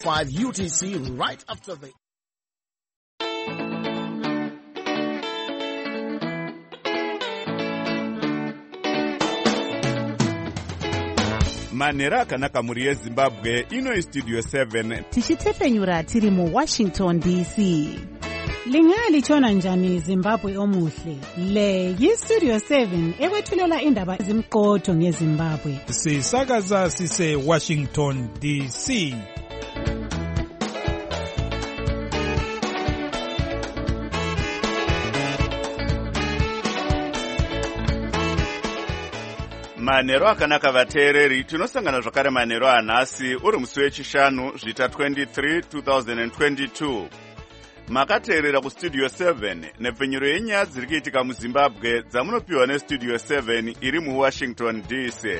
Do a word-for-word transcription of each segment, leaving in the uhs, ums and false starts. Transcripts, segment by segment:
five U T C right after the manhero akanaka muri yezimbabwe. Ino istudio seven tichitefenyura tiri mu Washington D C. Lingali chona njani Zimbabwe omuhle. Le yistudio seven ekwethulela indaba ezimqotho ngeZimbabwe. Sisakaza sise Washington D C. manhero akanaka vateereri. Tinosangana zvakare manhero anhasi uri musi wechishanu zvita twenty-three two thousand twenty-two. Makateerera kustudio seven nepfenyuro yenyaya dziri kuitika muZimbabwe dzamunopiwa nestudio seven iri muWashington D C.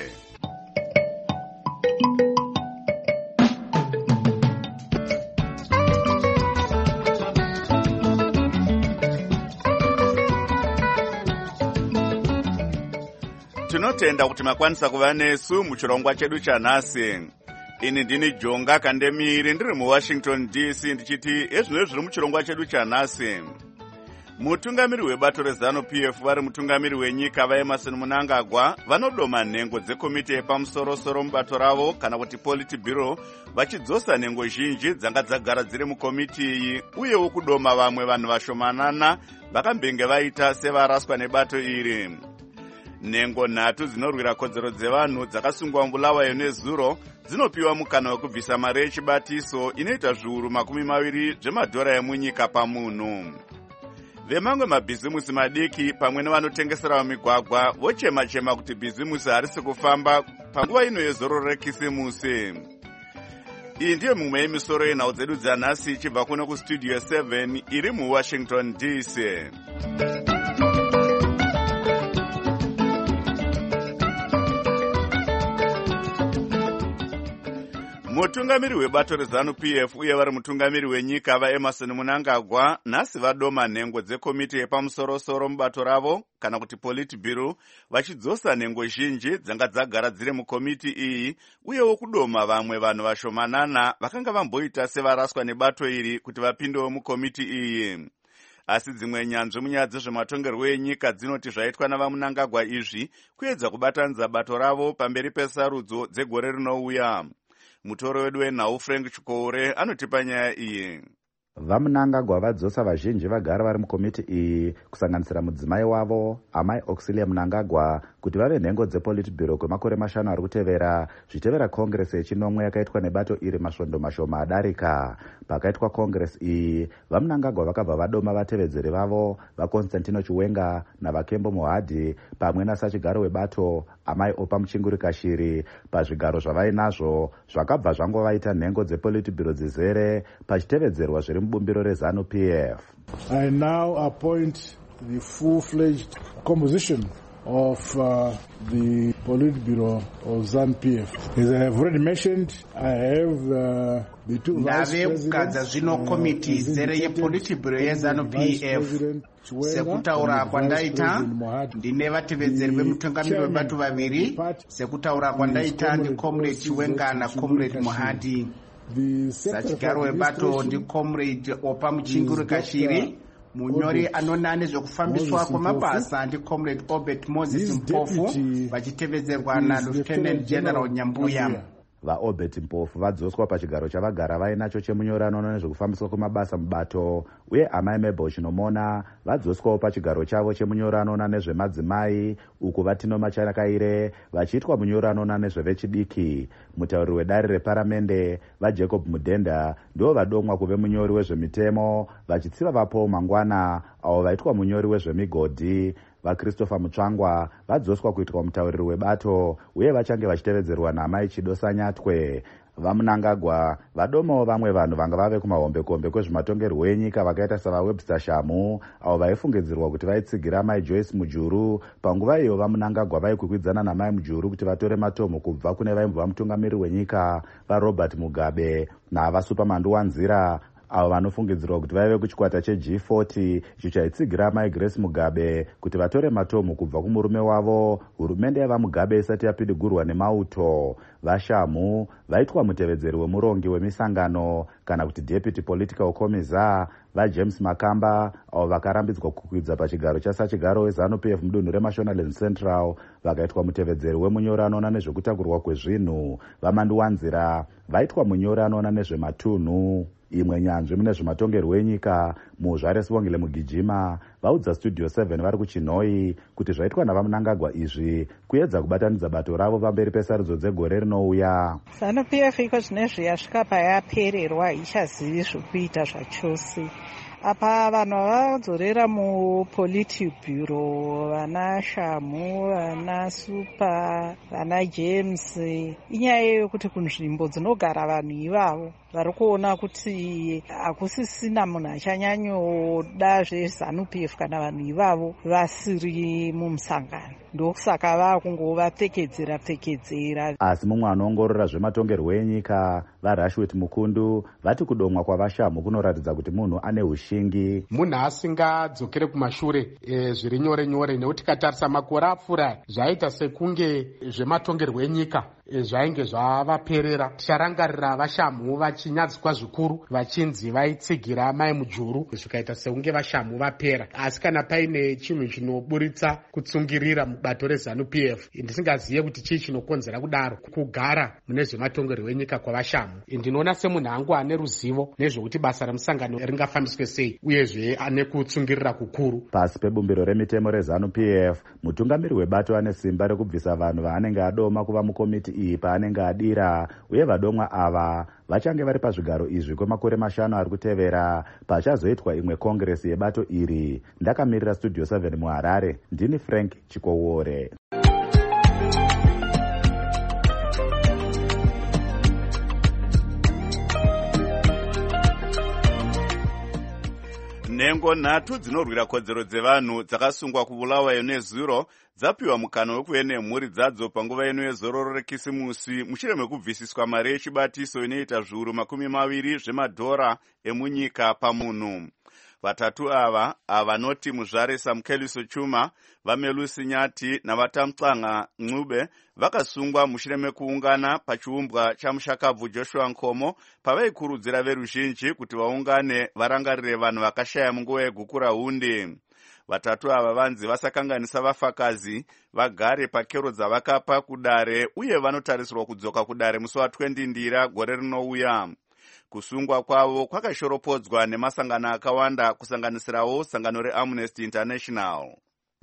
Tinotenda kuti makwanisa kuva nesu muchirongwa chedu chanhasi. Ini ndini Jonga Kandemiri ndiri muWashington D C ndichiti ezvino zviri muchirongwa chedu chanhasi. Mutungamiri webato rezano P F vari mutungamiri wenyika vaEmerson Mnangagwa vanodoma nhengo dzekomiti yepamusoro-soro mubato ravo kana kuti Politburo vachidzosa nhengo zhinji dzanga dzagara dziri mukomiti iyi uyewo kudoma vamwe vanhu vashomanana vakambenge vaita sevaraswa nebato iri. Nhengo nhatu dzinorwira kodzero dzevanhu dzakasungwa muBulawayo neZuro dzinopiwa mukana wekubvisa mari yechibatiso inoita zviuru makumi maviri zvemadhora emunyika pamunhu. Vemamwe mabhizimusi madiki pamwe nevanotengesera mumigwagwa vochema-chema kuti bhizimusi harisi kufamba panguva ino yezororo rekisimusi. Iyi ndiyo mimwe yemisoro yenhau dzedu dzanhasi ichibva kuno kustudio seven iri muWashington D C. Mutungamiri webato rezanu P F uye vari mutungamiri wenyika vaEmerson Mnangagwa nhasi vadoma nhengo dzekomiti yepamusoro-soro mubato ravo kana kuti Politburo vachidzosa nhengo zhinji dzanga dzagara dziri mukomiti iyi uyewo kudoma vamwe vanhu vashomanana vakanga vamboita sevaraswa nebato iri kuti vapindewo mukomiti iyi. Asi dzimwe nyanzvi munyaya dzezvematongerwo enyika dzinoti zvaitwa navaMnangagwa izvi kuedza kubatanidza bato ravo pamberi pesarudzo dzegore rinouya. Mutoro wedu wenhau Frank Chikoure anotipa nyaya iyi. VaMnangagwa vadzosa vazhinji vagara vari mukomiti iyi kusanganisira mudzimai wavo amai Auxilia Mnangagwa kuti vave nhengo dzePolitburo kwemakore mashanu ari kutevera zvitevera kongresi yechinomwe yakaitwa nebato iri masvondo mashoma adarika. Pakaitwa kongresi iyi vaMnangagwa vakabva vadoma vatevedzeri vavo vaConstantino Chiwenga navaKembo Mohadhi pamwe nasachigaro webato amai Opa Muchingurikashiri. Pazvigaro zvavainazvo zvakabva zvangovaita nhengo dzePolitburo dzizere pachitevedzerwa zviri mubumbiro rezanu P F. I now appoint the full-fledged composition of uh, the Politburo of ZANU P F. As I have already mentioned, I have uh, the two vice presidents. Zvino komiti zere yePolitburo yeZANU P F. Sekutaura kwandaita ndine vatevedzeri vemutungamiri webato vaviri. Sekutaura kwandaita ndi Comrade Chiwenga na Comrade Mohadhi. Sachigaro webato ndi Comrade Opa Muchingurikashiri. Munyori anona nezvekufambiswa kwamabasa ndi Comrade Obert Moses Mpofu vachitevedzerwa na Lieutenant General Nyambuya. VaObert Mpofu vadzoswa pachigaro chavagara vainacho chemunyorano nezvekufambiswa kwamabasa mubato uye amai Mabel Chinomona vadzoswawo pachigaro chavo chemunyorano nezvemadzimai uku Vatinoma Chakaire vachiitwa munyorano nezvevechidiki. Mutauri wedare reparamende vaJacob Mudenda ndivo vadomwa kuve munyori wezvemitemo vachitsiva vaPaul Mangwana avo vaitwa munyori wezvemigodhi. VaChristopher Mutsvangwa vadzoswa kuitwa mutauriri webato uye vachange vachitevedzerwa naamai Chidosa Nyatwe. VaMnangagwa vadomawo vamwe vanhu vanga vave kumahombekombe kwezvematongerwo enyika vakaita savaWebster Shamu avo vaifungidzirwa kuti vaitsigira amai Joyce Mujuru. Panguva iyo vaMnangagwa vaikwikwidzanan namai Mujuru kuti vatore matomo kubva kune vaimbova mutungamiri wenyika vaRobert Mugabe navaSuperman Wanzira avo vanofungidzirwa kuti vaive kuchikwata cheG forty icho chaitsigira mai Grace Mugabe kuti vatore matomu kubva kumurume wavo hurumende yava Mugabe isati yapidigurwa nemauto. Vashamu vaitwa mutevedzeri wemurongi wemisangano kana kuti deputy political commissar vaJames Makamba avo vakarambidzwa kukwidza pachigaro chasachigaro weZANU-P F mudunhu reMashonaland Central vakaitwa mutevedzeri wemunyori anoona nezvekutakurwa kwezvinhu. Vamanduwanzira vaitwa munyori anoona nezvematunhu. Imwe nyanzvi mune zvematongerwo enyika muZvare Sibongile Mugijima vaudza Studio seven vari kuChinhoi kuti zvaitwa navaMnangagwa izvi kuedza kubatanidza bato ravo pamberi pesarudzo dzegore rinouya. ZANU-P F iko zvinezvi yasvika payapererwa ichazivi zvokuita zvachose. Apa vanhu vadzorera muPoliti Bureau, vana Shamu, vana Super, vana James. Inyaya yekuti kunzvimbo dzinogara vanhu ivavo vari kuona kuti hakusisina munhu achanyanyoda zveZANU-P F kana vanhu ivavo vasiri mumusangano. Ndokusaka vakungovapfekedzera pfekedzera. Asi mumwe anoongorora zvematongerwo enyika vaRashwet Mukundu vati kudomwa kwavashamu kunoratidza kuti munhu ane ushingi. Munhu asingadzokere kumashure e, zviri nyore nyore nekuti katarisa makore apfuura zvaita sekunge zvematongerwo enyika e, zvainge zvavaperera. Ticharangarira vashamu vachinyadziswa zvikuru vachinzi vaitsigira mai Mujuru zvikaita sekunge vashamu vapera. Asi kana paine chinhu chinoburitsa kutsungirira mubato reZANU-P F ndisingaziye kuti chii chinokonzera kudaro kugara mune zvematongerwo enyika kwavashamu. Ndinoona semunhu angu ane ruzivo nezvekuti basa remusangano ringafambiswe sei uyezve ane kutsungirira kukuru. Pasi pebumbiro remitemo reZANU-P F mutungamiri webato ane simba rekubvisa vanhu vaanenge adoma kuva mukomiti iyi paanenge adira, uye vadomwa ava vachange vari pazvigaro izvi kwemakore mashanu ari kutevera pachazoitwa imwe kongresi yebato iri. Ndakamirira Studio seven muHarare, ndini Frank Chikowore. Nhengo nhatu dzinorwira kodzero dzevanhu dzakasungwa kubulawayo nezuro dzapiwa mukana wekuve nemhuri dzadzo panguva ino yezororo rekisimusi mushure mekubvisiswa mari yechibatiso inoita zviuru makumi maviri zvemadhora emunyika pamunhu. Vatatu ava avanoti Muzvare Samkeliso Chuma, Vamelusi Nyati navaTamtsanga Ncube vakasungwa mushure mekuungana pachiumbwa chamushakabvu Joshua Nkomo pavaikurudzira veruzhinji kuti vaungane varangarire vanhu vakashaya munguva yegukura hundi. Vatatu ava vanzi vasakanganisa vafakazi vagare pakero dzavakapa kudare uye vanotarisirwa kudzoka kudare musi wa20 Ndira gore rinouya. Kusungwa kwavo kwakashoropodzwa nemasangano akawanda kusanganisirawo sangano reAmnesty International.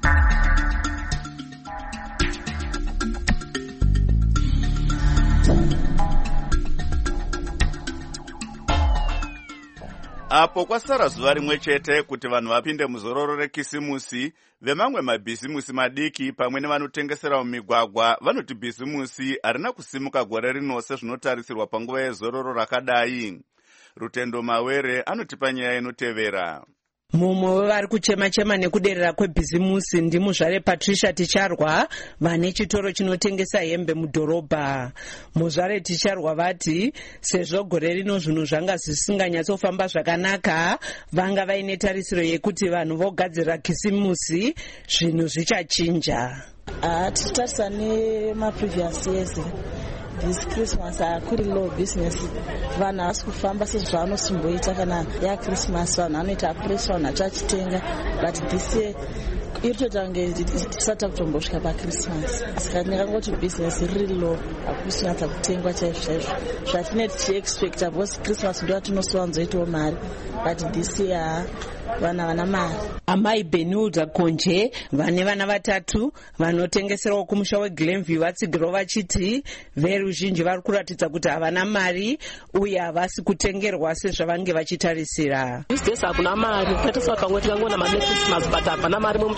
Apo kwasara zuva rimwe chete kuti vanhu vapinde muzororo rekisimusi, vemamwe mabhizimusi madiki pamwe nevanotengesera mumigwagwa vanoti bhizimusi harina kusimuka gore rino sezvinotarisirwa panguva yezororo rakadai. Rutendo Mawere anotipa nyaya inotevera. Mumwe wevari kuchema-chema nekuderera kwebhizimusi ndi Muzvare Patricia Ticharwa vane chitoro chinotengesa hembe mudhorobha. Muzvare Ticharwa vati sezvo gore rino zvinhu zvanga zvisinganyatsofamba zvakanaka, vanga vaine tarisiro yekuti vanhu vogadzira khisimusi zvinhu zvichachinja. Ah, tichitarisa nemaprevious years this Christmas hakuri low business. Vanhu havasi kufamba sezvavanosumboita kana yaChristmas, vanhu vanoita pressure vanhu vachachitenga, but this year iri toita kunge tisati kutombosvika paChristmas. Saka ndingangoti business riri low, hakusingata kutengwa chaizvo chaizvo zvatinenge tichiexpecta, because Christmas ndo yatinosowanzoitawo mari, but this year vana vana mari. Amai Benilda Konje vane vana vatatu vanotengeserawo kumusha weGlenview vatsigirawo vachiti veruzhinji vari kuratidza kuti havana mari uye havasi kutengerwa sezvavange vachitarisira. These days hakuna mari, katiswa kangwe tikangona mari neChristmas but hapana mari mumutoda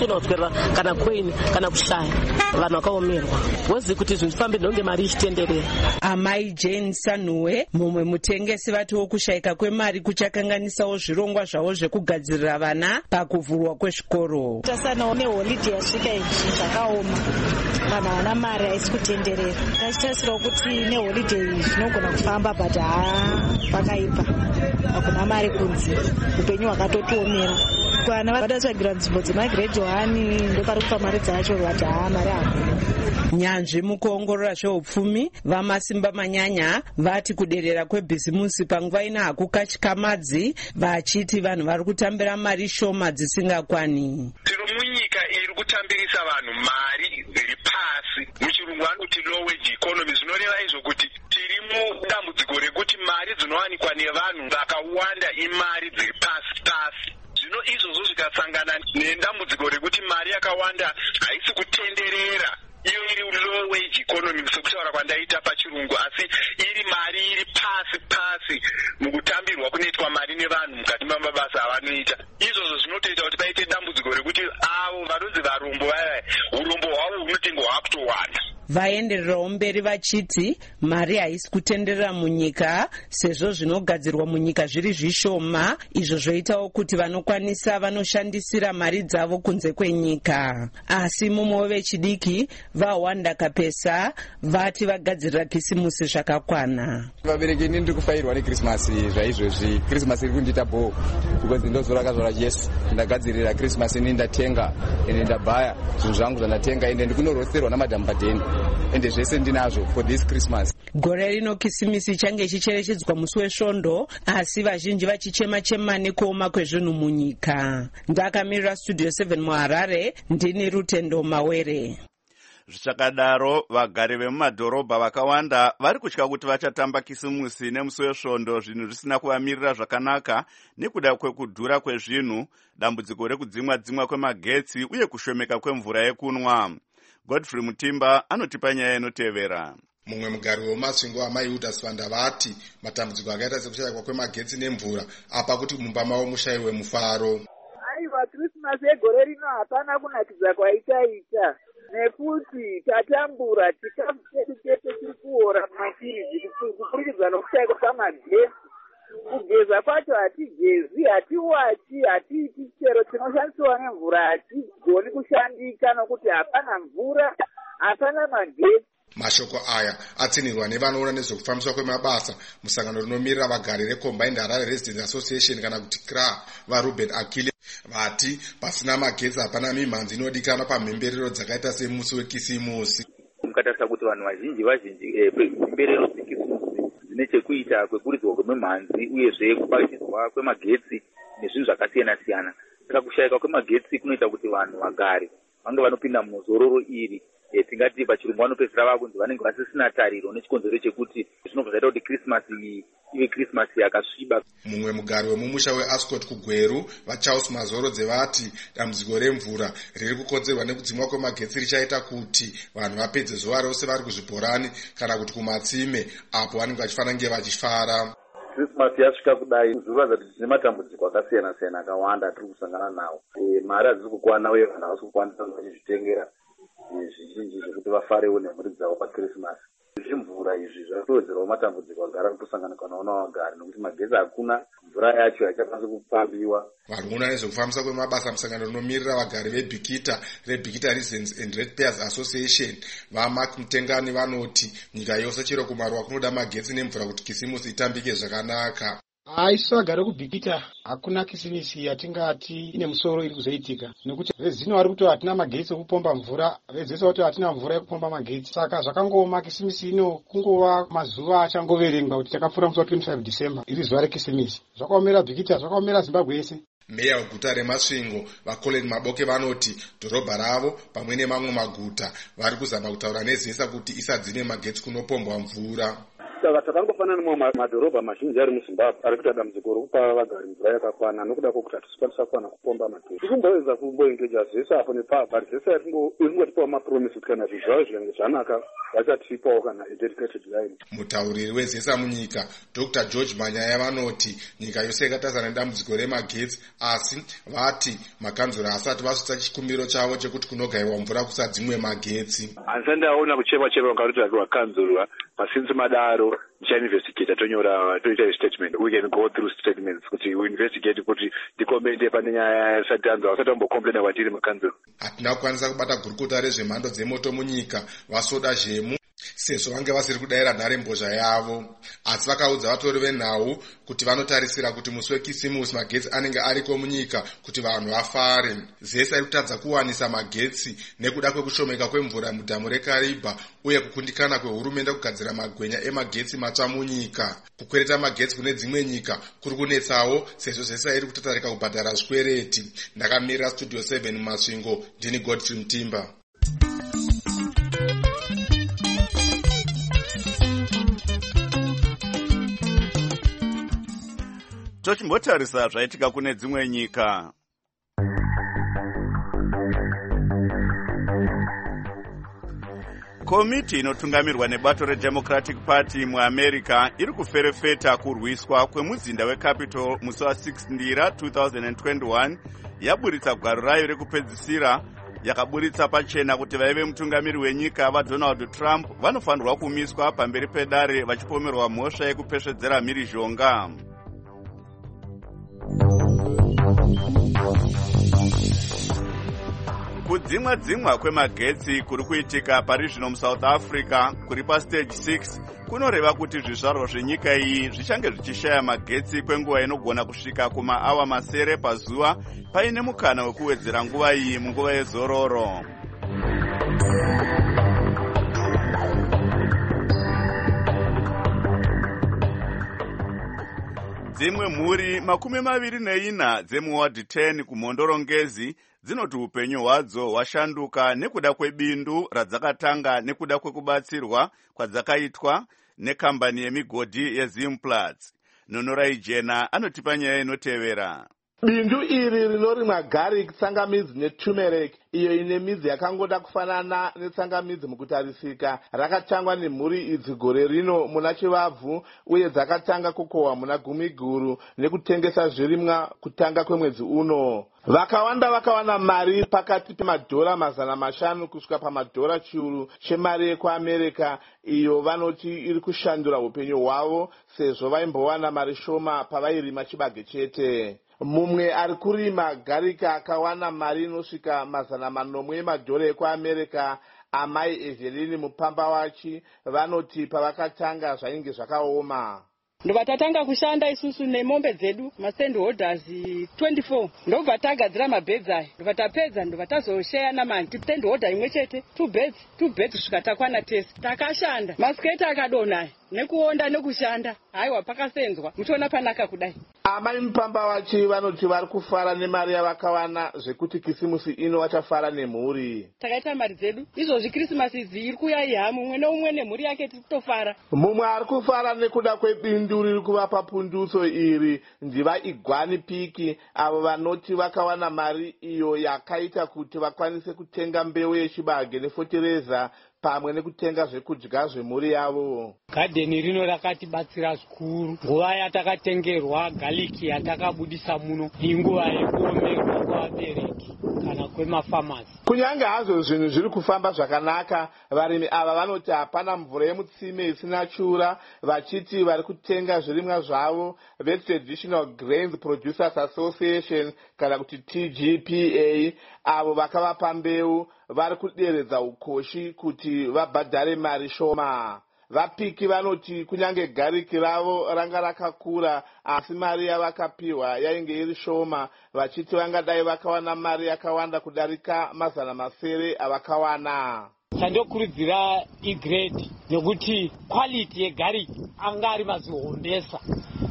vanogona kutwerera kana koini kana kushaya vanhu vakaomerwa vozivi kuti zvinhu zvifambe ndonge mari ichitenderera. Amai Jane Sanhuwe, mumwe mutengesi, vatiwo kushayika kwemari kuchakanganisawo zvirongwa zvavo zvekugadzirira vana pakuvhurwa kwezvikoro. Tasanawo neholidhe yasvika izvi zvakaoma, vanhu havana mari haisi kutenderera. Tachitasirawo kuti neholidhe iyi zvinogona kufamba but haa pakaipa, hakuna mari kunze, upenyu hwakatotiomera. Vana vadatsvagira nzvimbo dzemagiredhi wani ndopari kupa mari dzacho vati haa mari hakuna. Nyanzvi mukuongorora zveupfumi vamasimba manyanya vati kuderera kwebhizimusi panguva ina hakukachikamadzi, vachiti vanhu vari kutambira mari shoma dzisingakwani. Tiri munyika iri kutambirisa vanhu mari dziri pasi, muchirungu vanoti low wage economy. Zvinoreva izvo kuti tiri mudambudziko rekuti mari dzinowanikwa nevanhu vakawanda imari dziri pasi pasi. Zvino izvozvo zvikasangana nedambudziko rekuti mari yakawanda haisi kutenderera, iyo iri low wage economy sekutaura kwandaita pachirungu, asi iri mari iri pasi pasi mukutambirwa kunoitwa mari nevanhu mukati memabasa avanoita. Izvozvo zvinotoita kuti paite dambudziko rekuti avo vanonzi varombo vaya, urombo hwavo hunotenge hwakutowanda. Vaendererawo mberi vachiti mari haisi kutenderera munyika sezvo zvinogadzirwa munyika zviri zvishoma, izvo zvoitawo kuti vanokwanisa vanoshandisira mari dzavo kunze kwenyika. Asi mumwe wevechidiki vaWanda Kapesa vati vagadzirira kisimusi zvakakwana. Vabereki ini ndiri kufairwa neKrisimasi zvaizvozvi. Krisimasi iri kundiita bho because ndozvorakazvara Jesu. Ndagadzirira Krisimasi ini ndatenga ende ndabhaya zvinhu zvangu zvandatenga ende ndikunorosterwa namadhamu padheni ende zvese ndinazvo for this Christmas. Gore rino kisimisi change chicherechedzwa musi wesvondo, asi vazhinji vachichema-chema nekuoma kwezvinhu munyika. Ndakamirira Studio seven muHarare, ndini Rutendo Mawere. Zvichakadaro, vagari vemumadhorobha vakawanda vari kutya kuti vachatamba kisimusi nemusi wesvondo zvinhu zvisina kuvamirira zvakanaka nekuda kwekudhura kwezvinhu, dambudziko rekudzimwa-dzimwa kwemagetsi uye kushomeka kwemvura yekunwa. Godfrey Mutimba anotipa nyaya inotevera. Mumwe mugari wemasvingo amai Judas Vanda vati matambudziko akaita sekushayikwa kwemagetsi nemvura apa kuti mumba mavo mushayiwe mufaro. Aiwa, Krismasi yegore rino hapana kunakidza kwaitaita nekuti tatambura chikafu chedu chete chiri kuora mumafiriji kuburikidza nokushayikwa kwamagetsi. Kugeza kwacho hatigezi, hatiwachi, hatiiti chero chinoshandisiwa nemvura hatigoni kushandika nokuti hapana mvura, hapana magetsi. Mashoko aya atsinirwa nevanoona nezvekufambiswa kwemabasa musangano rinomirira vagari reCombined Harare Residents Association kana kuti C R A vaRuben Akile vati pasina magetsi hapana mimhanzi inodikanwa pamhemberero dzakaita semusi wekisimusi. Mukatarisa kuti vanhu vazhinji vazhinji pemhemberero dzekisimusi dzine chekuita kwekuridzwa kwemimhanzi uyezve kubachidzwa kwemagetsi nezvinhu zvakasiyana siyana. Saka kushayika kwemagetsi kunoita kuti vanhu vagari vange vanopinda muzororo iri. E, tingati pachirungu vanopedzera vakunzi vanenge vasisina tariro nechikonzero chekuti zvinobva zvaita kuti Krismasi ive Krismasi yakasviba. Mumwe mugari wemumusha weAscot kuGweru vaCharles Mazorodze vati dambudziko remvura riri kukonzerwa nekudzimwa kwemagetsi richaita kuti vanhu vapedze zuva rose vari kuzvibhorani kana kuti kumatsime apo vanenge vachifanira kunge vachifara. Krismasi yasvika kudai zviroratidza kuti tine matambudziko akasiyana siyana akawanda tiri kusangana nawo. E, mari hadzizi kukwana uye vanhu havasi kukwanisa vachizvitengera zvizhinji zvekuti vafarewo nemhuri dzavo paKrisimasi. Zvimvura izvi zvatowedzerawo matambudziko agara kutosanganikwa nawo navagari nokuti magetsi hakuna, mvura yacho haichakwanisi kupambiwa. Vanoona nezvekufambisa kwemabasa musangano rinomirira vagari veBikita reBikita Residents and Ratepayers Association vaMark Mutengani vanoti nyika yose chero kumaruwa kunoda magetsi nemvura kuti kisimusi itambike zvakanaka. Aisu vagari kuBikita hakuna kisimisi yatingati ine musoro iri kuzoitika nekuti vezino vari kuti hatina magetsi ekupomba mvura, vezese kuti hatina mvura yekupomba magetsi. Saka zvakangoma kisimisi ino kungova mazuva achangoverengwa kuti takapfuura musi wa twenty-five December iri zuva rekisimisi. Zvakaomera Bikita, zvakaomera Zimbabwe yese. Meya weguta reMasvingo vaColin Maboke vanoti dhorobha ravo pamwe nemamwe maguta vari kuzama kutaura nezesa kuti isadzime magetsi kunopombwa mvura. saka takangofanana nemamwe madhorobha mazhinji ari muzimbabwe ari kuita dambudziko rokupa vagari mvura yakakwana nokuda kwokuti hatisikwanisa kwana kupomba magetsi. tikumboedza kumboengeja zvese apo nepapa zvese iringotipawo mapromisi kuti kana zvinhu zvavo zvinenge zvanaka vachatipawo kana dedicated line. mutauriri wezesa munyika Dr George Manyaya vanoti nyika yose yakatarisana nedambudziko remagetsi, asi vati makanzura asati vasvitsa chikumbiro chavo chekuti kunogaiwa mvura kusadzimwe magetsi. handisati ndaona kuchekwa chekwa kwakarutirirwa kanzurwa masinzi madaro ndichainvestigata tonyora toita statement. We can go through statements kuti we investigate kuti tikomende pane nyaya yasati anzwa vasati vambocomplaina kwatiri makanzuro. hatina kukwanisa kubata gurukota rezvemhando dzemoto munyika vasoda zvemu sezvo vange vasiri kudayira nharembozha yavo, asi vakaudza vatori venhau kuti vanotarisira kuti musi wekisimusi magetsi anenge ariko munyika kuti vanhu vafare. zesa iri kutadza kuwanisa magetsi nekuda kwekushomeka kwemvura mudhamu rekaribha uye kukundikana kwehurumende kugadzira magwenya emagetsi matsva munyika. kukwereta magetsi kune dzimwe nyika kuri kunetsawo sezvo zesa iri kutatarika kubhadhara zvikwereti. ndakamirira studio seven mumasvingo, ndini Godfrey Mutimba. tochimbotarisa zvaitika kune dzimwe nyika. komiti inotungamirwa nebato redemocratic party muamerica iri kuferefeta kurwiswa kwemuzinda wecapital musi wa6 ndira two thousand twenty-one yaburitsa gwaro rayo rekupedzisira yakaburitsa pachena kuti vaive mutungamiri wenyika vaDonald Trump vanofanirwa kumiswa pamberi pedare vachipomerwa mhosva yekupesvedzera mhirizhonga. kudzimwa dzimwa kwemagetsi kuri kuitika pari zvino muSouth Africa kuri pastage six kunoreva kuti zvizvarwa zvenyika iyi zvichange zvichishaya magetsi kwenguva inogona kusvika kumaawa masere pazuva paine mukana wekuwedzera nguva iyi munguva yezororo. dzimwe mhuri makumi maviri neina dzemuward ten kumhondorongezi dzinoti upenyu hwadzo hwashanduka nekuda kwebindu radzakatanga nekuda kwekubatsirwa kwadzakaitwa nekambani yemigodhi yeZimplats. Nonorai Jena anotipa nyaya inotevera. Bindu iri rinorimwa garlic, tsangamidzi neturmeric, iyo ine midzi yakangoda kufanana netsangamidzi mukutarisika, rakatangwa nemhuri idzi gore rino muna chivabvu uye dzakatanga kukohwa muna gumi guru nekutengesa zvirimwa kutanga kwemwedzi uno. Vakawanda vakawana mari pakati pemadhora mazana mashanu kusvika pamadhora chiuru chemari yekuAmerica, iyo vanoti iri kushandura upenyu hwavo sezvo vaimbowana mari shoma pavairima chibage chete. Mumwe ari kurima garika akawana mari inosvika mazana manomwe emadhora ekuAmerica. Amai Evelyn mupamba wachi vanoti pavakatanga zvainge zvakaoma. ndobva tatanga kushanda isusu nemombe dzedu mastandholders twenty-four ndobva tagadzira mabhedzi aya ndobva tapedza ndobva tazosheya namani standholder imwe chete two beds two beds kusvika takwana tese takashanda masiketi akadonaya nekuonda nekushanda haiwa pakasenzwa muchiona panaka kudai. Amai mupamba wachi vanoti vari kufara nemari yavakawana zvekuti kisimusi ino vachafara nemhuri. Takaita mari dzedu izvozvi Krismasi idzi iri kuyayiha mumwe neumwe nemhuri yake tiri kutofara. Mumwe ari kufara nekuda kwebindu riri kuvapa punduso iri ndiva Igwani Piki, avo vanoti vakawana mari iyo yakaita kuti vakwanise kutenga mbeu yechibage nefotereza pamwe nekutenga zvekudya zvemhuri yavo. Gadheni rino rakatibatsira zvikuru. Nguva yatakatengerwa galiki yatakabudisa muno inguva yekuomerwa kwavabereki kana kwemafamasi. Kunyange hazvo zvinhu zviri kufamba zvakanaka, varimi ava vanoti hapana mvura yemutsime isina chura, vachiti vari kutenga zvirimwa zvavo veTraditional Grains Producers Association kana kuti T G P A, avo vakavapa mbeu vari kuderedza ukoshi kuti vabhadhare mari shoma. Vapiki vanoti kunyange gariki ravo ranga rakakura asi mari yavakapiwa yainge iri shoma, vachiti vangadai vakawana mari yakawanda kudarika mazana masere avakawana. Tandokurudzira igrade nekuti quality yegariki anga ari mazihombesa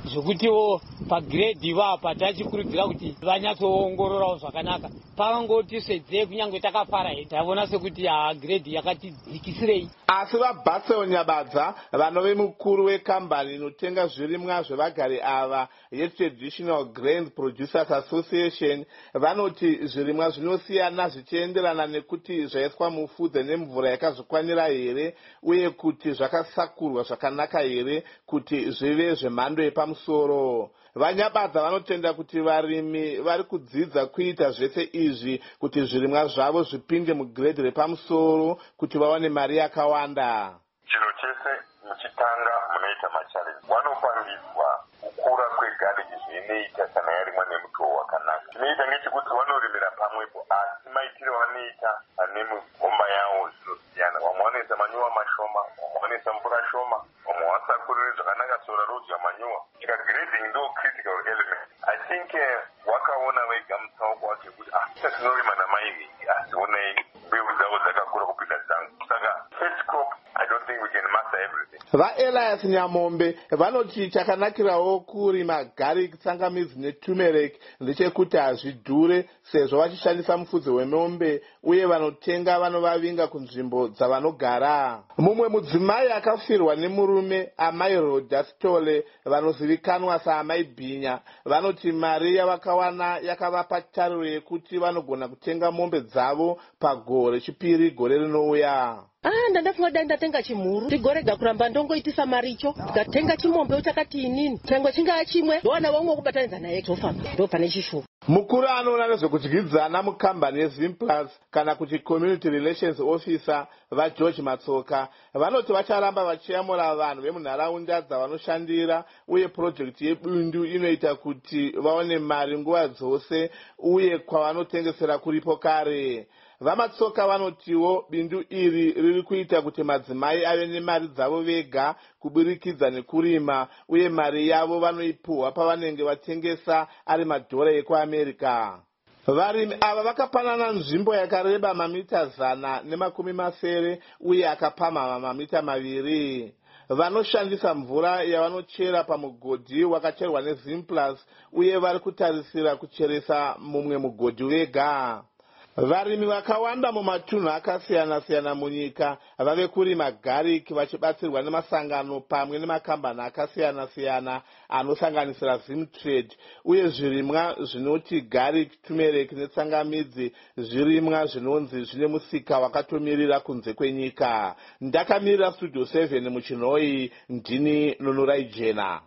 zvekutiwo pagiredhi ivapa tachikurudzira kuti vanyatsoongororawo zvakanaka. Pavangoti swedzei kunyange takafara he tavona sekuti giredhi yakatidzikisirei. Asi vaBasel Nyabadza vanove mukuru wekambani inotenga zvirimwa zvevagari ava yeTraditional Grains Producers Association vanoti zvirimwa zvinosiyana zvichienderana nekuti zvaiswa mufudze nemvura yakazvikwanira here uye kuti zvakasakurwa zvakanaka here kuti zvive zvemhando yepamusoro. Vanyabadza vanotenda kuti varimi vari kudzidza kuita zvese izvi kuti zvirimwa zvavo zvipinde mugiredhi repamusoro kuti vawane mari yakawanda. Chiro chese muchitanga munoita machallenji. Vanofambiswa kukura kwegariki zvinoita kana yarimwa nemutoo wakanaka. Chinoita ngechekuti vanorimira pamwepo asi maitiro vanoita ane migomba yawo zvinosiyana. Vamwe vanoisa manyuwa mashoma, vamwe vanoisa mvura shoma, vamwe vasakurire zvakanaka sora rodya manyuwa. Chika grading ndo critical element. I think wakaona wega mutsauko wake kuti ah tinorima namaini asi onei mbeu dzavo dzakakura kupinda dzangu. Saka first crop I don't think we can master everything. VaElias Nyamombe vanoti chakanakirawo kurima garlic, tsangamidzi neturmeric ndechekuti hazvidhure sezvo vachishandisa mufudze wemombe uye vanotenga vanovavinga kunzvimbo dzavanogara. Mumwe mudzimai akafirwa nemurume Amai Rhoda Stole vanozivikanwa saamai Bhinya vanoti mari yavakawana yakavapa tariro yekuti vanogona kutenga mombe dzavo pagore chipiri gore rinouya. Ah, ndandafunga dai ndatenga chimhuru ndigorega kuramba ndongoitisa mari icho ndikatenga chimombe uchakati inini chengwe chingaa chimwe ndowana vamwe kubatanidza naye zofamba ndo pane chishuva. Mukuru anoona nezvekudyidzana mukambani yeZimplus kana kuti Community Relations Officer vaGeorge Matsoka vanoti vacharamba vachiyamura vanhu vemunharaunda dzavanoshandira uye project yebindu inoita kuti vaone mari nguva dzose uye kwavanotengesera kuripo kare. VaMatsoka vanotiwo bindu iri riri kuita kuti madzimai ave nemari dzavo vega kuburikidza nekurima uye mari yavo vanoipuhwa pavanenge vatengesa ari madhora ekuAmerica. Varimi ava vakapanana nzvimbo yakareba mamita zana nemakumi masere uye akapamhama mamita maviri. Vanoshandisa mvura yavanochera pamugodhi wakacherwa neZimplus uye vari kutarisira kucheresa mumwe mugodhi wega. Varimi vakawanda mumatunhu akasiyana-siyana munyika vave kurima garlic vachibatsirwa nemasangano pamwe nemakambani akasiyana-siyana anosanganisira Zimtrade uye zvirimwa zvinoti garlic, turmeric netsangamidzi zvirimwa zvinonzi zvine musika wakatomirira kunze kwenyika. Ndakamirira Studio seven muChinoi, ndini Nunurai Jena.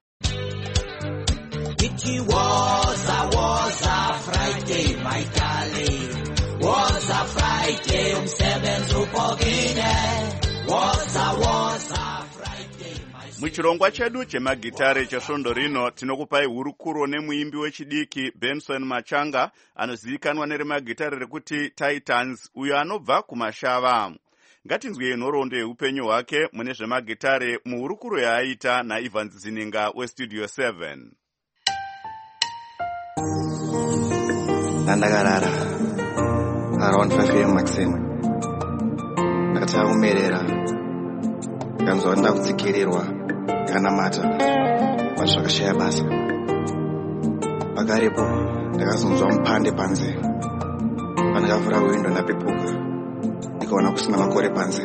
It was a was a Friday, my darling. Was a Friday, umsebenzi upokile. Was a was a Friday. Muchirongwa chedu chemagitare chesvondo rino tinokupai hurukuro nemuimbi wechidiki Benson Machanga anozivikanwa neremagitare rekuti Titans uyo anobva kumashava. Ngatinzwe nhoroondo yeupenyu hwake mune zvemagitare muhurukuro yaaita naIvan Zininga weStudio seven. Nandagarara around five a m Maxine ndakataka kumerera nganzwa nda kutsikirirwa yakanamata vanhu zvakashaya basa pakarepo ndakazonzwa mupande panze pandakavhura windo ndapepuka ndikaona kusina makore panze.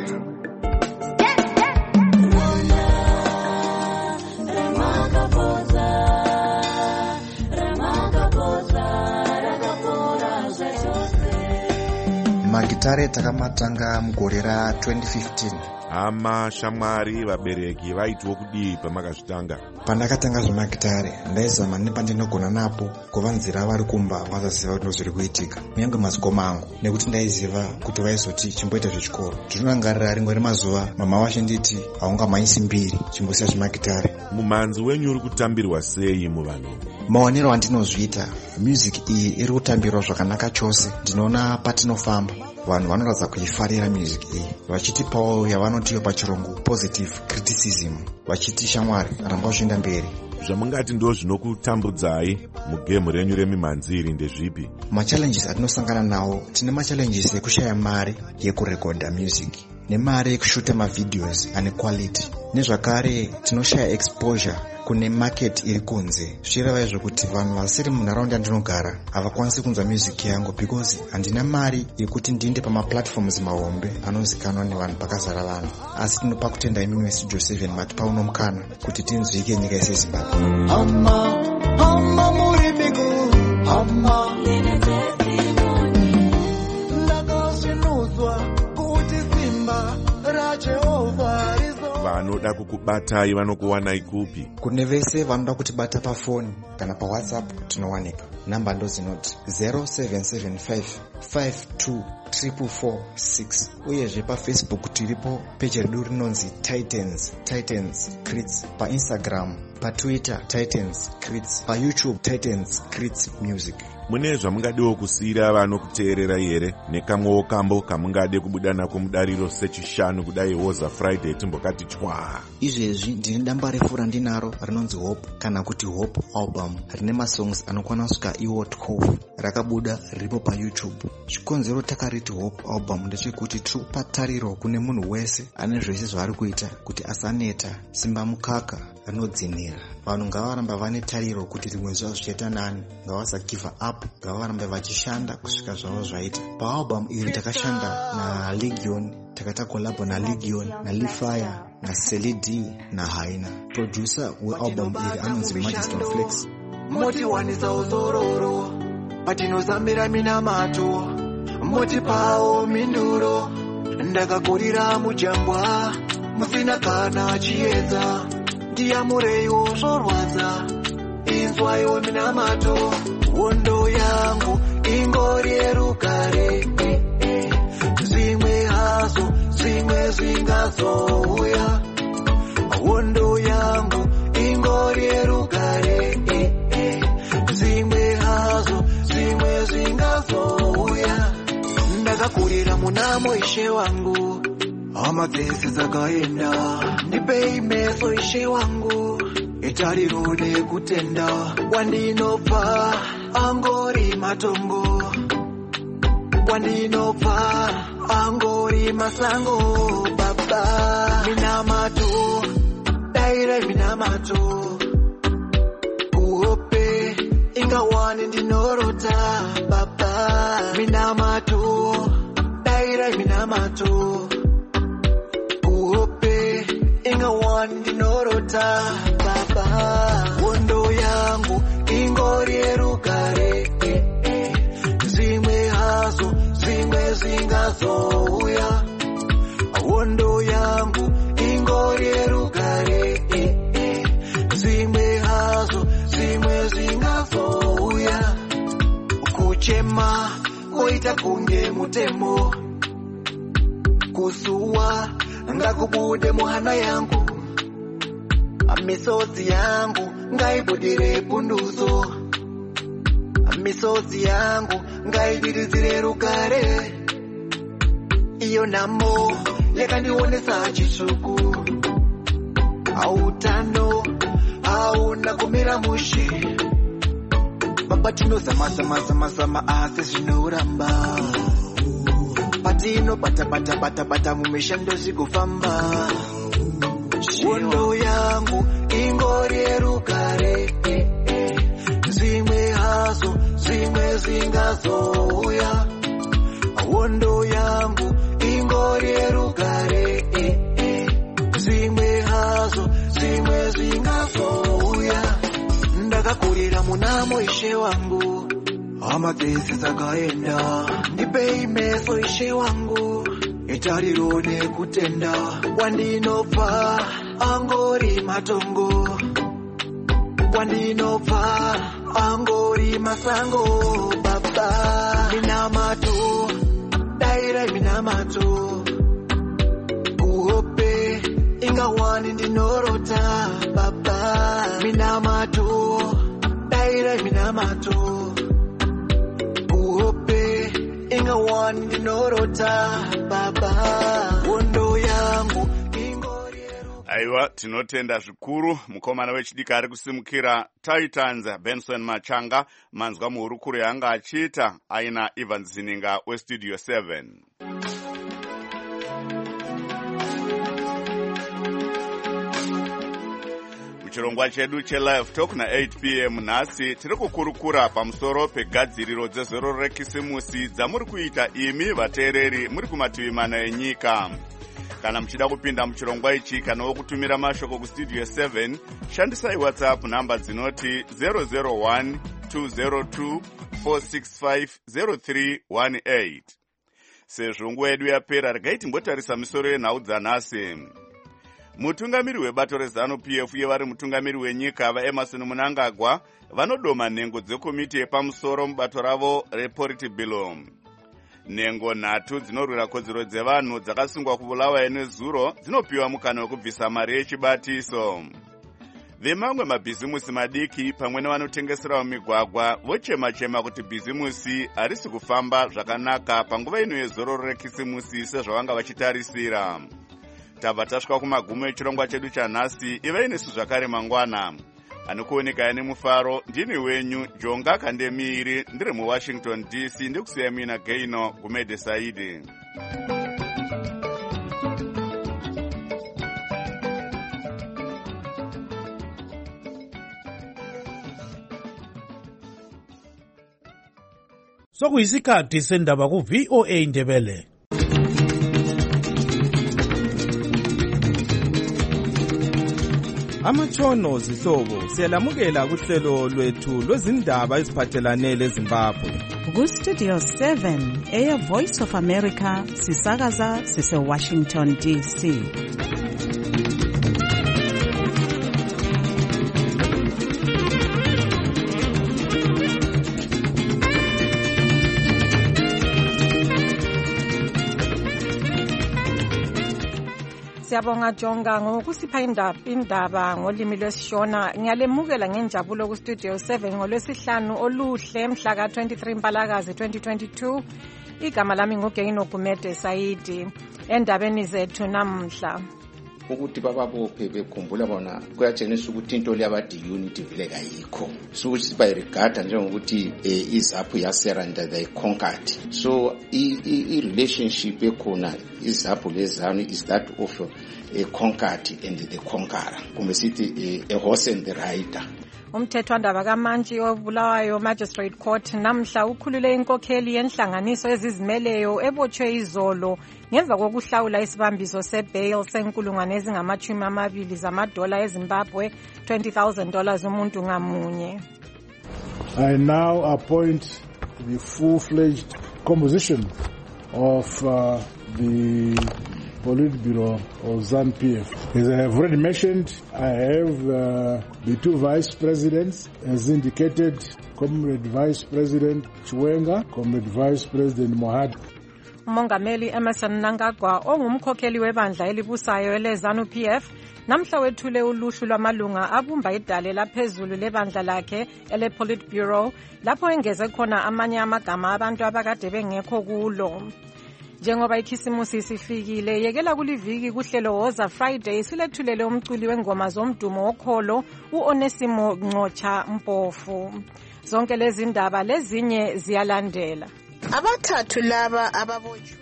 Magitare takamatanga mugore ra twenty fifteen. Hama shamwari vabereki vaitwa kudii pamakazvitanga? Pandakatanga zvemagitare ndaizama nepandinogona napo kuvanzira vari kumba vasaziva kuti zviri kuitika kunyange madzikoma angu nekuti ndaiziva kuti vaizoti chimboita zvechikoro. Ndinorangarira rimwe remazuva mama vachinditi haungamaisi mbiri chimbosiya zvemagitare. Mumanzi wenyu uri kutambirwa sei muvanhu? Maonero andinozviita music iyi iri kutambirwa zvakanaka chose. Ndinoona patinofamba vanhu vanoratidza kuifarira music iyi vachitipawo yavanotiyo pachirungu positive criticism vachiti shamwari ramba uchienda mberi. Zvamungati ndo zvinokutambudzai mugemu renyu remimhanziri ndezvipi? Machallenges atinosangana nawo tine machallenges ekushaya mari yekurekodha music. nemari yekushuta mavideos ane quality. Nezvakare tinoshaya exposure kune market iri kunze. Zvichireva izvo kuti vanhu vasiri munharaunda ndinogara havakwanisi kunzwa music yangu because handina mari yekuti ndiende pamaplatforms mahombe anozikanwa nevanhu pakazara vanhu. Asi tinopa kutenda imi mestudio seven matipa uno mukana kuti tinzwike nyika yese Zimbabwe. Amma, amma muri migu, amma ndakasinuzwa kuti simba raJehovha rizo. Vanoda kukubatai vanokuwanai kupi? Kune vese vanoda kutibata pafoni kana pawhatsapp tinowanika. Namba ndo zinoti zero seven seven five five two four four six. Uyezve pafacebook tiripo peji redu rinonzi Titans Titans Crits, paInstagram, patwitter Titans Crits, paYouTube Titans Crits Music. Mune zvamungadiwo kusiyira vanokuteerera here nekamwewo kambo kamungade kubuda nako mudariro sechishanu kudai Woza Friday timbokati chwa? Izvezvi ndine damba refu randinaro rinonzi Hope kana kuti Hope album rine masongs anokwana kusvika iwot cove, rakabuda riripo paYouTube. Chikonzero takariti Hope album ndechekuti tiripa tariro kune munhu wese ane zvese zvaari kuita kuti asaneta simba mukaka rinodzinira. Vanhu ngavaramba vane tariro kuti rimwe zuva zvichaita nani, ngavasagive up, ngavarambe vachishanda kusvika zvavo zvaita. Paalbum iri takashanda naLegion, takaita collabo naLegion, naLifire, naSelid naHaina. Producer wealbum iri anonzi Majeston Flex. Motiwanisa uzororo patinozambira minamato, motipawo minduro ndakakurira mujambwa musina kana chiedza. Ndiamureyo zvorwadza inzwayo minamato, wondo yangu ingori yerugare. Zvimwe hazo zvimwe zvingazouya, wondo yangu ingori yerugare. Zvimwe hazo zvimwe zvingazouya. Ndakakurira munamo Ishe wangu, hama dzese dzakaenda. Ndipei meso Ishe wangu, itariro nekutenda. Kwandinobva angori matongo, kwandinobva angori masango. Baba minamato, daire minamato, kuhope ingawani ndinorota. Baba minamato, daire minamato, ingawani ndinorota. Baba wondo yangu ingori yerugare. Zvimwe hazo zvimwe zvingazouya, wondo yangu ingori yerugare. Zvimwe hazo zvimwe zvingazouya. Kuchema koita kunge mutemo, kusuwa ngakubude muhana yangu. Misodzi yangu ngaibudire punduso, misodzi yangu ngaidiridzire rugare. Iyo namo yakandionesa chitsvuku, hautano hauna kumira mushe. Baba tinozamazamazamazama asi zvinoramba, patino bata bata bata bata mumishando zvikufamba. Wondo yangu ingori yerugare. Zvimwe hazo zvimwe zvingazouya, wondo yangu ingori yerugare. Zvimwe hazo zvimwe zvingazouya. Ndakakurira munamo Ishe wangu, hama dzese dzakaenda. Ndipei meso Ishe wangu, itariro nekutenda. Kwandinobva angori matongo, kwandinobva angori masango. Baba minamato, daire minamato, kuhope ingawani ndinorota. Baba minamato, daire minamato, kuhope ingawani ndinorota. Baba wondo yangu. Aiwa, tinotenda zvikuru. Mukomana wechidiki ari kusimukira Titans Benson Machanga, manzwa muhurukuro yanga achiita aina Ivan Zininga westudio seven. muchirongwa chedu chelive talk na eight p m nhasi tiri kukurukura pamusoro pegadziriro dzezoro rekisimusi dzamuri kuita imi vateereri muri kumativi mana enyika. Kana muchida kupinda muchirongwa ichi kanawo kutumira mashoko kustudio seven, shandisai whatsapp namba dzinoti zero zero one two zero two four six five zero three one eight. Sezvo nguva yedu yapera, regai timbotarisa misoro yenhau dzanhasi. Mutungamiri webato rezanu P F yevari mutungamiri wenyika vaEmerson Mnangagwa vanodoma nhengo dzekomiti yepamusoro mubato ravo rePolitburo. Nhengo nhatu dzinorwira kodzero dzevanhu dzakasungwa kubulawa yenezuro dzinopiwa mukana wekubvisa mari yechibatiso. Vemamwe mabhizimusi madiki pamwe nevanotengeserawo migwagwa vochema-chema kuti bhizimusi harisi kufamba zvakanaka panguva ino yezoro rekisimusi sezvavanga vachitarisira. Tabva tasvika kumagumo echirongwa chedu chanhasi. Ivai nesu zvakare mangwana. Anokuoneka nemufaro ndini wenyu Jonga Kandemiri, ndiri muWashington D C, ndikusiya mina Gaino Gumede Saidi. Sokuyisikhathi sendaba ku V O A Ndebele. Amatshono zihlobo siyalamukela kuhlelo lwethu lwezindaba eziphathelane leZimbabwe. Ku Studio seven, Air Voice of America, sisakaza sise Washington D C. Siyabonga Jonga ngokusipha indaba indaba ngolimi lwesishona. Ngiyalemukela ngenjabulo ku Studio seven ngolwesihlanu oluhle mhla ka twenty-three Mpalakazi twenty twenty-two. Igama lami nguGaino Gumede Saidi. Endabeni zethu namhla ukuthi bababophe bekhumbula bona kuyatshengisa ukuthi into leyabadi unity vile kayikho, so ukuthi bayirigada njengokuthi iZAPU yaseranda they conquered. So i relationship ekhona iZAPU lezanu is that of a conquered and the conqueror, kumbe sithi a horse and the rider. Umthethwandaba kaMantshi obulawayo Magistrate Court namhla ukhulule inkokheli yenhlanganiso ezizimeleyo ebotshwe izolo ngemva kokuhlawula isibambiso sebail senkulungwane ezingamachumi amabili zamadola eZimbabwe twenty thousand dollars umuntu ngamunye. I now appoint the full-fledged composition of uh, the Politburo of ZANU P F. As I have already mentioned, I have uh, the two vice presidents, as indicated, Comrade Vice President Chiwenga, Comrade Vice President Mohad. Umongameli Emerson Mnangagwa ongumkhokheli webandla elibusayo eleZANU P F namhla wethule uluhlu lwamalunga abumba idale laphezulu lebandla lakhe ele Politburo lapho engeze khona amanye amagama abantu abakade bengekho kulo. Njengoba ikhisimusi sifikile yekela kuliviki kuhlelo Woza Friday silethulele umculi wengoma zomdumo wokholo uOnesimo Ncocha Mpofu. Zonke lezi ndaba lezinye ziyalandela. Abathathu laba ababotshwe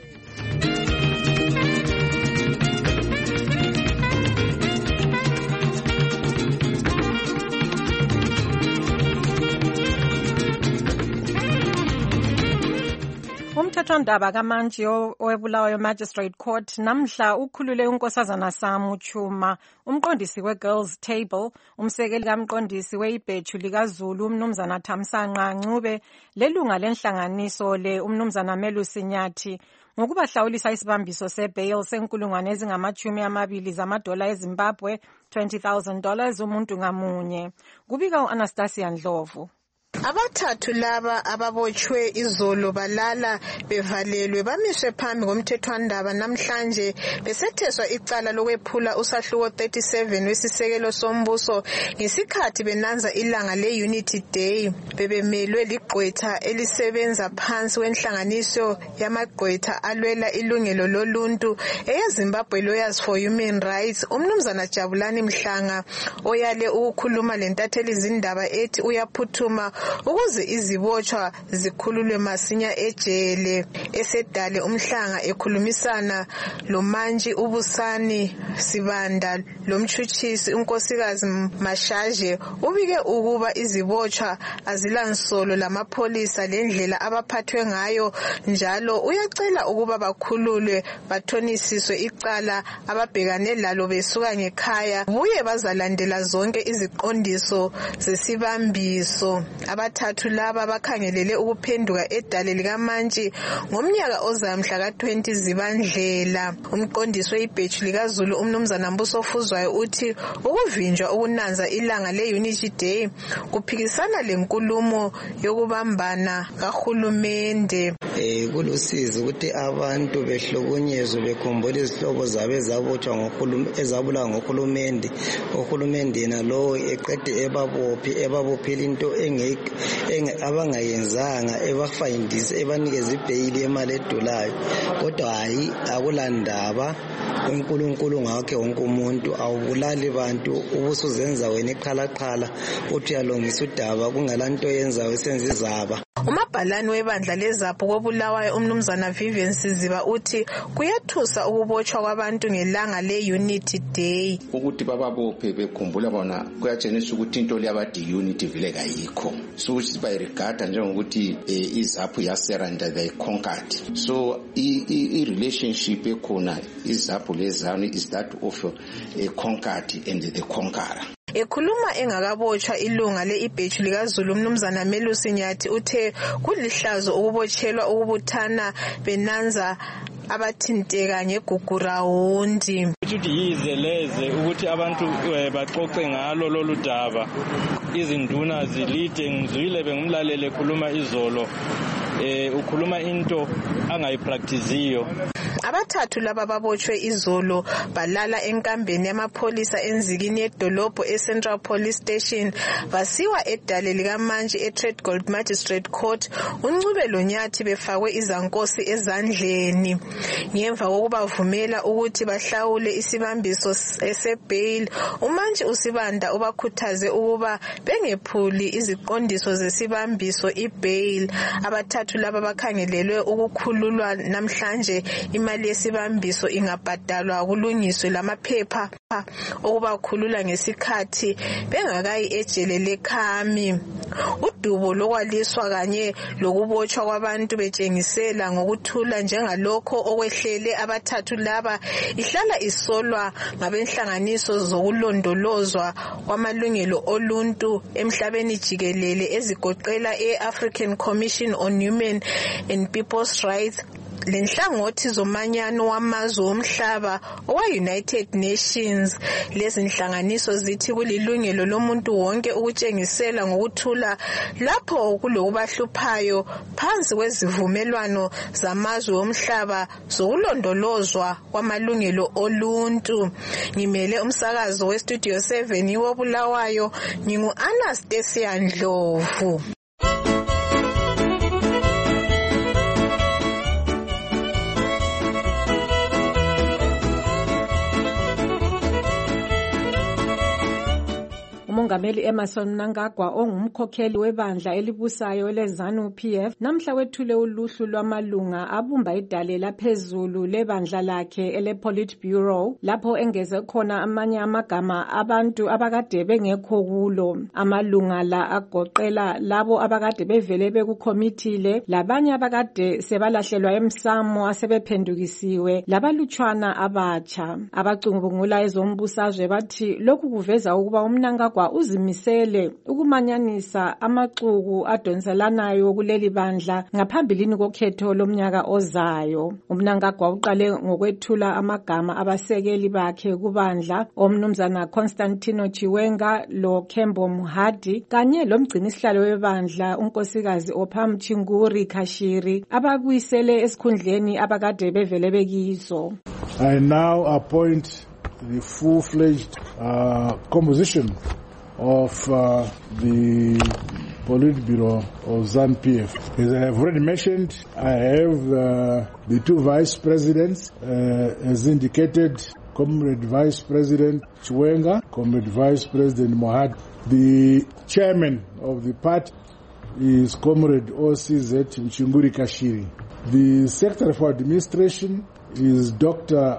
Umthethwandaba kaMantshi owebulawayo Magistrate Court namhla ukhulule unkosazana Samu Chuma, umqondisi we-Girls Table, umsekeli kamqondisi we-Ibhethu likaZulu umnumzana Thamsanqa Ncube, lelunga lenhlanganiso le umnumzana Melusi Nyathi ngokubahlawulisa isibambiso sebail senkulungwane ezingamachumi amabili zamadola eZimbabwe twenty thousand dollars umuntu ngamunye. Kubika u-Anastasia Ndlovu. Abathathu laba ababotshwe izolo balala bevalelwe bamiswe phambi komthethwandaba namhlanje besetheswa icala lokwephula usahluko thirty-seven wesisekelo sombuso ngesikhathi benanza ilanga le-Unity Day. Bebemelwe ligqwetha elisebenza phansi wenhlanganiso yamagqwetha alwela ilungelo loluntu eyeZimbabwe Lawyers for Human Rights, umnumzana Jabulani Mhlanga oyale ukukhuluma lentatheli izindaba ethi uyaphuthuma ukuze izibotshwa zikhululwe masinya ejele. Esedale umhlanga ekhulumisana loMantshi uBusani Sibanda lomtshutshisi unkosikazi Mashaje ubike ukuba izibotshwa azilansolo lamapholisa lendlela abaphathwe ngayo, njalo uyacela ukuba bakhululwe bathonisiswe icala ababhekane lalo besuka ngekhaya, buye bazalandela zonke iziqondiso zesibambiso. Abathathu laba bakhangelele ukuphenduka edale likaMantshi ngomnyaka ozayo mhla ka twenty Zibandlela. Umqondisi webhetshi likaZulu umnumzana Mbuso Fuzwayo uthi ukuvinjwa ukunanza ilanga le-Unity Day kuphikisana lenkulumo yokubambana kahulumende. Eh kulusizi ukuthi abantu behlukunyezwe bekhumbula izihlobo zabo ezabotshwa ngohulumende ezabula ngohulumende. Uhulumende yena lo eqede ebabophi ebabophela into engeke abangayenzanga, ebafayindisa ebanikeza ibhayili yemali edolayo. Kodwa hayi akulandaba uNkulunkulu ngakhe wonke umuntu awubulali bantu ubusuzenza wena iqhalaqhala uthi uyalungisa udaba kungalanto yenzayo esenza izaba. Umabhalani webandla lezapho koBulawayo umnumzana Vivian Siziba uthi kuyathusa ukubotshwa kwabantu ngelanga le-Unity Day. Ukuthi bababophe bekhumbula bona kuyatshengisa ukuthi into leyabadi unity vile kayikho. So sibayirigada njengokuthi izapho yaseranda they conquered. So i relationship ekhona izapho lezana is that of a conquered and the conqueror. Ekhuluma engakabotshwa ilunga le-ibhetshi likaZulu umnumzana Melusi Nyathi uthe kulihlazo ukubotshelwa ukubuthana benanza abathinteka ngegugu rawundi. Ukuthi yize leze ukuthi abantu baxoxe ngalo lolu daba, izinduna zilide ngizwile bengumlalele ekhuluma izolo eh ukhuluma into angayipracticeyo. Abathathu laba babotshwe izolo balala enkambeni yamapholisa enzikini yedolobho eCentral Police Station basiwa edale likaMantshi eTrade Gold Magistrate Court. UNcubelo Nyathi befakwe izankosi ezandleni ngemva kokubavumela ukuthi bahlawule isibambiso esebail. uMantshi uSibanda ubakhuthaze ukuba bengephuli iziqondiso zesibambiso ibail. Abathathu laba bakhangelelwe ukukhululwa namhlanje. Imali yesibambiso ingabhadalwa kulungiswe lamaphepha okubakhulula ngesikhathi bengakayi ejele leKhami. Udubo lokwaliswa kanye lokubotshwa kwabantu betshengisela ngokuthula njengalokho okwehlele abathathu laba ihlala isolwa ngabenhlanganiso zokulondolozwa kwamalungelo oluntu emhlabeni jikelele ezigoqela e-African Commission on Human and People's Rights lenhlangothi zomanyano wamazwe omhlaba owa-United Nations. Lezi nhlanganiso zithi kulilungelo lomuntu wonke ukutshengisela ngokuthula lapho kulokubahluphayo phansi kwezivumelwano zamazwe omhlaba zokulondolozwa kwamalungelo oluntu. Ngimele umsakazo weStudio seven woBulawayo, ngingu-Anastasia Ndlovu. uMongameli Emmerson Mnangagwa ongumkhokheli webandla elibusayo leZANU P F namhla wethule uluhlu lwamalunga abumba idale laphezulu lebandla lakhe ele-Politburo lapho engeze khona amanye amagama abantu abakade bengekho kulo. Amalunga la agoqela labo abakade bevele bekukhomitile, labanye abakade sebalahlelwa emsamo asebephendukisiwe, labalutshwana abatsha. Abacungungula ezombusazwe bathi lokhu kuveza ukuba uMnangagwa uzimisele ukumanyanisa amaxuku adonselanayo kuleli bandla ngaphambilini kokhetho lomnyaka ozayo. uMnangagwa uqale ngokwethula amagama abasekeli bakhe kubandla omnumzana Constantino Chiwenga lo Kembo Muhadi kanye lomgcinisihlalo webandla unkosikazi Opham Chinguri Khashiri ababuyisele esikhundleni abakade bevele bekiso. I now appoint the full-fledged uh, composition of uh, the Politburo of ZANU P F. As I have already mentioned, I have uh, the two vice presidents, uh, as indicated, Comrade Vice President Chiwenga, Comrade Vice President Mohad, the chairman of the party, is Comrade O C Z Mchinguri Kashiri. The Secretary for Administration is Doctor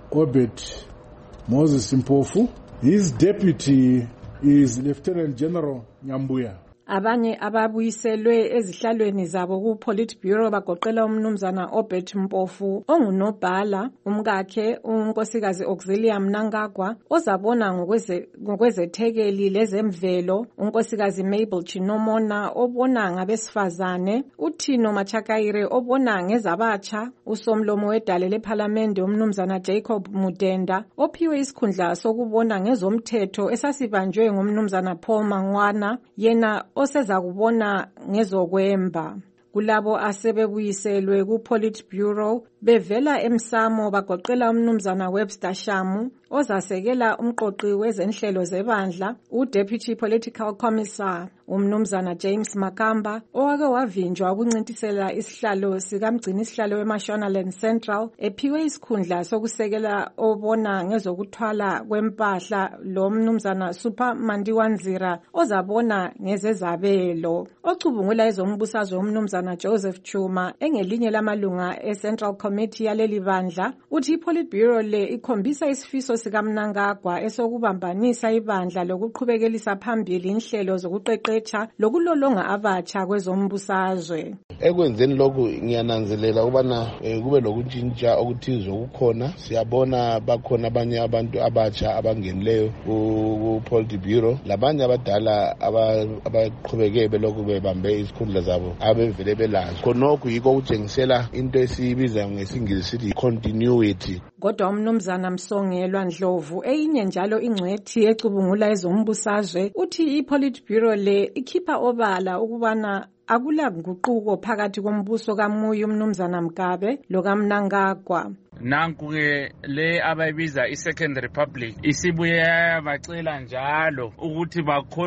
Obet Moses Mpofu. His deputy is Lieutenant General Nyambuya. Abanye ababuyiselwe ezihlalweni zabo ku Politburo bagoqela umnumzana Obet Mpofu ongunobhala, umkakhe unkosikazi Auxilia Mnangagwa ozabona ngokweze ngokwezethekeli lezemvelo, unkosikazi Mabel Chinomona obona ngabesifazane, uThino Machakaire obona ngezabatsha, usomlomo wedale leParliament umnumzana Jacob Mudenda ophiwe isikhundla sokubona ngezomthetho esasibanjwe ngumnumzana Paul Mangwana yena oseza kubona ngezokwemba. Kulabo asebebuyiselwe ku Politburo bevela emsamo bagoqela umnumzana Webster Shamu ozasekela umqoqi wezenhlelo zebandla, uDeputy Political Commissar umnumzana James Makamba owake wavinjwa ukuncintisela isihlalo sikamgcini isihlalo eMashonaland Central ephiwe isikhundla sokusekela obona ngezokuthwala kwempahla lo mnumzana Super Mandiwanzira ozabona ngezezabelo. Ocubungula ezombusazwe umnumzana Joseph Chuma engelinye lamalunga eCentral Committee yaleli bandla uthi iPolitburo le ikhombisa isifiso sikamnangagwa esokubambanisa ibandla lokuqhubekelisa phambili inhlelo zokuqeqesha lokulolonga abatsha kwezombusazwe. Ekwenzeni lokhu ngiyananzelela ukubana kube lokuntshintsha okuthize okukhona. Siyabona bakhona abanye abantu abatsha abangenileyo ku Politburo, labanye abadala abaqhubeke belokhu bebambe isikhundla zabo abevele belazo. Khonokho yiko ukutshengisela into esiyibiza ngesingisi sithi continuity. Kodwa umnumzana Msongelwa Ndlovu eyinye njalo ingcwethi ecubungula ezombusazwe uthi iPolitburo le ikhipha obala ukubana akula nguquko phakathi kombuso kaMuyi umnumzana Mgabe lokaMnangagwa. Nanku-ke le abayibiza i-Second Republic isibuye yabacela njalo ukuthi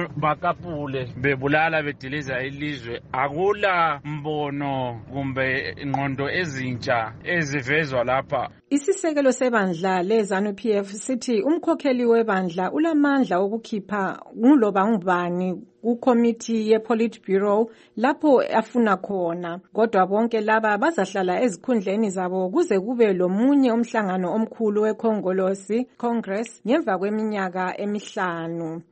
bakapule bebulala bediliza ilizwe. Akula mbono kumbe ingqondo ezintsha ezivezwa lapha. Isisekelo sebandla leZANU P F sithi umkhokheli webandla ulamandla okukhipha nguloba ngubani kukomiti yePolitburo lapho afuna khona. Kodwa bonke laba bazahlala ezikhundleni zabo kuze kube lomunye umhlangano omkhulu wekhongolosi Congress ngemva kweminyaka emihlanu.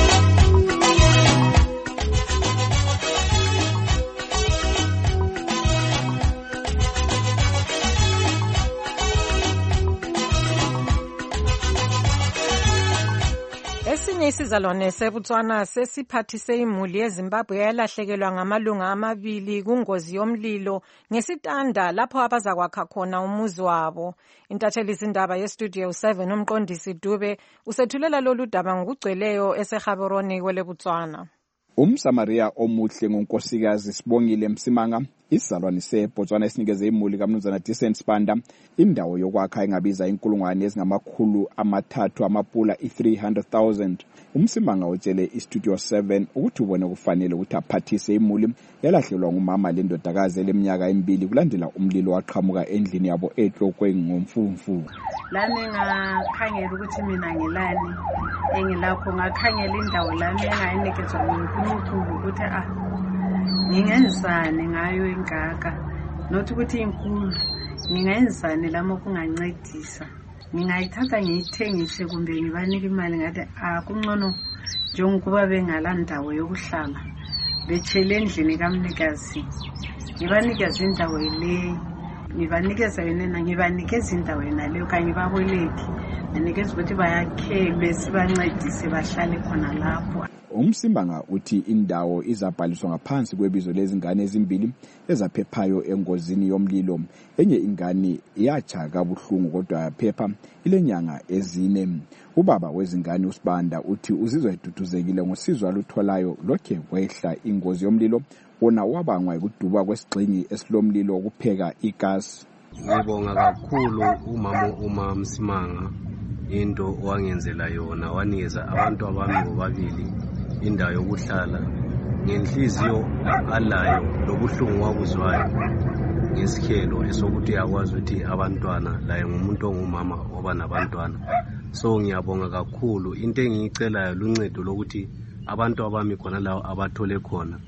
Esinye isizalwane seBotswana sesiphathise imuli yeZimbabwe yalahlekelwa ngamalunga amabili kungozi yomlilo ngesitanda lapho abazakwakha khona umuzi wabo. Intatheli izindaba yeStudio seven umqondisi Dube usethulela lolu daba ngokugcweleyo eseGaborone kweleBotswana. Umsamaria omuhle ngonkosikazi Sibongile Msimanga isizalwane seBotswana esinikeze imuli kaMnumzana Decent Spanda indawo yokwakha engabiza inkulungwane ezingamakhulu amathathu amapula i-three hundred thousand. Umsimanga utshele iStudio seven ukuthi ubone kufanele ukuthi aphathise imuli yalahlelwa ngumama lendodakazi leminyaka emibili kulandela umlilo waqhamuka endlini yabo ehlokwe ngomfumfu. Lami ngakhangela ukuthi mina ngilani engilakho ngakhangela indawo lami engayinikezwa nguNkulunkulu ukuthi ah ngingenzani ngayo ingaka nothi ukuthi inkulu ngingenzani lamo kungancedisa ngingayithatha ngiyithengise kumbe ngibanike imali ngathi akungcono njengokuba bengalandawo yokuhlala betshele endlini kaMnikazi ngibanikeza indawo le ngibanikeza yona ngibanikeza indawo yona leyo kanye baboleki nginikeza ukuthi bayakhelwe sibancedise bahlale khona lapho. Umsimanga uthi indawo izabhaliswa ngaphansi kwebizo lezingane ezimbili ezaphephayo engozini yomlilo. Enye ingane yatsha kabuhlungu kodwa yaphepha ilenyanga ezine. Ubaba wezingane uSibanda uthi uzizwa eduduzekile ngosizo alutholayo lokhe kwehla ingozi yomlilo wona wabangwa ukuduba kwesigxingi esilomlilo wokupheka igasi. Ngibonga kakhulu umama uma Msimanga into owangenzela yona wanikeza abantu abami bobabili indawo yokuhlala ngenhliziyo alayo lobuhlungu wabuzwayo ngesikhelo esokuthi yakwazi ukuthi abantwana laye ngumuntu ongumama oba nabantwana. So ngiyabonga kakhulu into engiyicelayo luncedo lokuthi abantu abami khona lawo abathole khona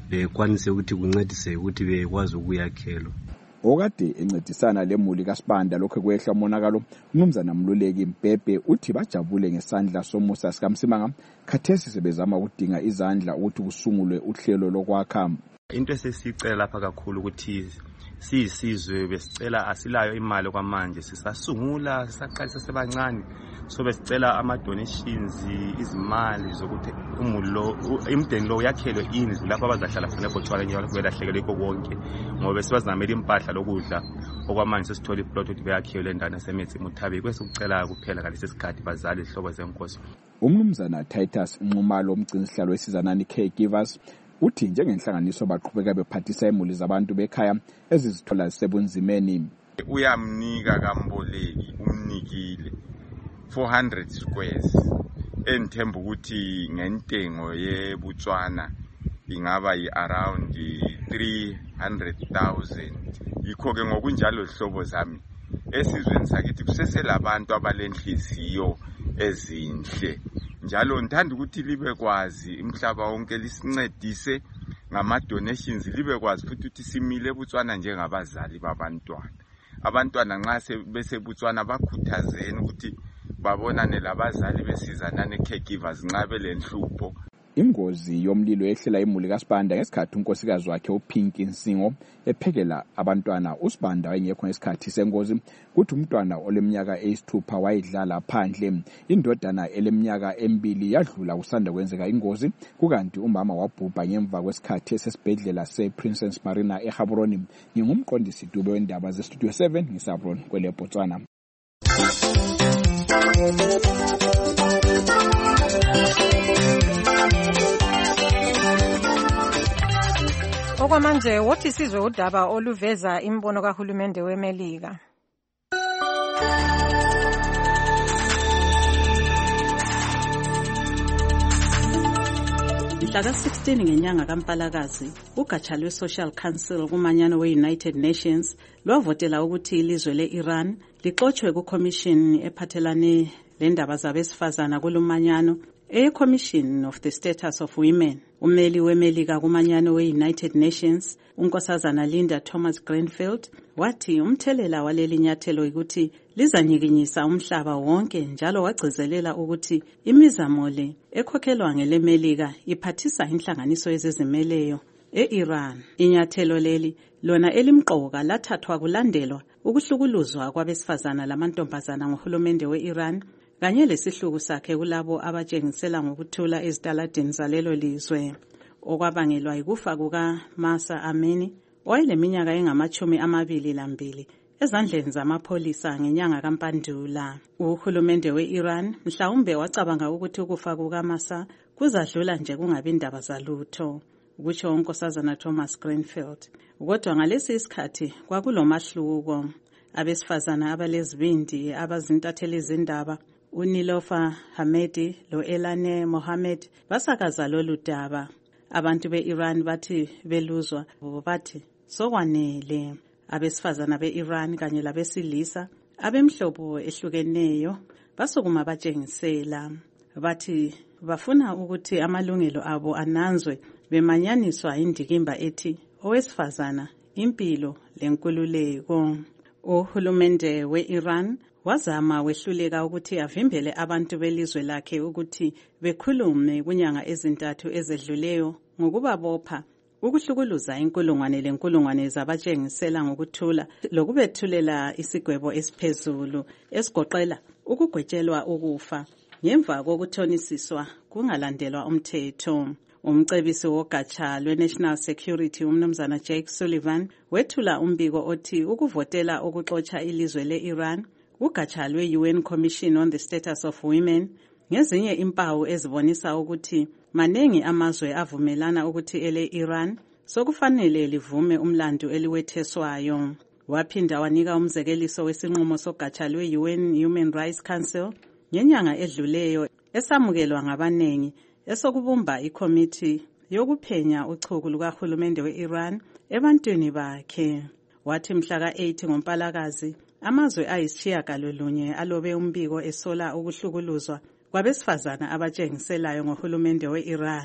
bekwanise ukuthi kuncedise ukuthi bekwazi ukuyakhelwa. Okade encedisana lemuli kaSibanda lokho kwehla umonakalo, umnumzana Mluleki Mbhebhe uthi bajabule ngesandla somusa sikaMsimanga, khathesi sebezama ukudinga izandla ukuthi kusungulwe uhlelo lokwakha. Into esisicela lapha kakhulu ukuthi siyisizwe besicela asilayo imali kwamanje, sisasungula sisaqalisa sebancane, so besicela ama donations, izimali zokuthi umulo imdeni lo yakhelwe indlu lapha abazahlala khona eBotswana njalo kubelahlekelwe konke, ngoba sibazamela impahla lokudla okwamanje sesithola iplot ukuthi beyakhelwe endaweni yaseMetsi Muthabi, kwesikucela kuphela ngalesi sikhathi bazali ihlobo zenkosi. Umnumzana Titus Nxumalo umgcinisihlalo wesizanani Caregivers uthi njengenhlanganiso baqhubeka bephathisa imuli zabantu bekhaya ezizithola zisebunzimeni. Uyamnika kaMboleki umnikile four hundred squares enthemba ukuthi ngentengo yeBotswana ingaba yi around three hundred thousand. Yikho ke ngokunjalo ihlobo zami esizweni sakithi kuseselabantu abalenhliziyo ezinhle, njalo ngithanda ukuthi libe kwazi umhlaba wonke lisincedise ngama donations, libe kwazi futhi ukuthi simile eBotswana njengabazali babantwana. Abantwana nxa beseBotswana bakhuthazeni ukuthi babonane labazali besizana ne-caregivers nxa belenhlupho. Ingozi yomlilo ehlela imuli kaSibanda ngesikhathi unkosikazi wakhe uPinky Nsingo ephekela abantwana. uSibanda wayengekho ngesikhathi sengozi, kuthi umntwana oleminyaka eyisithupha wayidlala phandle. Indodana eleminyaka emibili yadlula kusanda kwenzeka ingozi, kukanti umama wabhubha ngemva kwesikhathi esesibhedlela sePrincess Marina eGaborone. Ngingumqondisi Dube wendaba zeStudio seven ngisaBron kwele Botswana. Okwamanje wothi sizwe udaba oluveza imbono kahulumende weMelika. Mhla ka sixteen ngenyanga kaMpalakazi, ugatsha lwe-Social Council kumanyano we-United Nations lwavotela ukuthi ilizwe le-Iran lixotshwe ku-Commission ephathelane lendaba zabesifazana kulumanyano, e-Commission of the Status of Women. Umeli weMelika kumanyano we-United Nations, unkosazana Linda Thomas Greenfield, wathi umthelela waleli nyathelo ukuthi lizanyikinyisa umhlaba wonke, njalo wagcizelela ukuthi imizamo le ekhokhelwa ngeleMelika iphathisa inhlanganiso ezizimeleyo e-Iran. Inyathelo leli lona elimqoka lathathwa kulandelwa ukuhlukuluzwa kwabesifazana lamantombazana ngohulumende we-Iran kanye lesihluku sakhe kulabo abatshengisela ngokuthula ezitaladini zalelo lizwe, okwabangelwa yikufa kuka Mahsa Amini owayeleminyaka engamachumi amabili lambili ezandleni zamapholisa ngenyanga kaMpandula. Uhulumende we-Iran mhlawumbe wacabanga ukuthi ukufa kuka Mahsa kuzadlula nje kungabi indaba zalutho, kutsho unkosazana Thomas Greenfield. Kodwa ngalesi isikhathi kwakulomahluko. Abesifazana abalezibindi abazintatheli izindaba uNilofa Hamedi lo Elane Mohammed basakaza lolu daba. Abantu be-Iran bathi beluzwa bathi sokwanele. Abesifazana be-Iran kanye labesilisa abemhlobo ehlukeneyo basukuma batshengisela, bathi bafuna ukuthi amalungelo abo ananzwe, bemanyaniswa indikimba ethi owesifazana impilo lenkululeko. Uhulumende we-Iran wazama wehluleka ukuthi avimbele abantu belizwe lakhe ukuthi bekhulume kunyanga ezintathu ezedluleyo ngokubabopha, ukuhlukuluza inkulungwane lenkulungwane zabatshengisela ngokuthula lokubethulela isigwebo esiphezulu esigoqela ukugwetshelwa ukufa ngemva kokuthonisiswa kungalandelwa umthetho. Umcebisi wogatsha lwe-National Security umnumzana Jake Sullivan wethula umbiko othi ukuvotela ukuxotsha ilizwe le-Iran ugatsha lwe-U N Commission on the Status of Women ngezinye impawu ezibonisa ukuthi manengi amazwe avumelana ukuthi ele-Iran sokufanele livume umlando eliwetheswayo. Waphinda wanika umzekeliso wesinqumo sogatsha lwe-U N Human Rights Council ngenyanga edluleyo esamukelwa ngabanengi esokubumba ikomiti yokuphenya uchuku lukahulumende we-Iran ebantwini bakhe. Wathi mhla ka eight ngoMpalakazi amazwe ayisishiyagalolunye alobe umbiko esola ukuhlukuluzwa kwabesifazana abatshengiselayo ngohulumende we-Iran.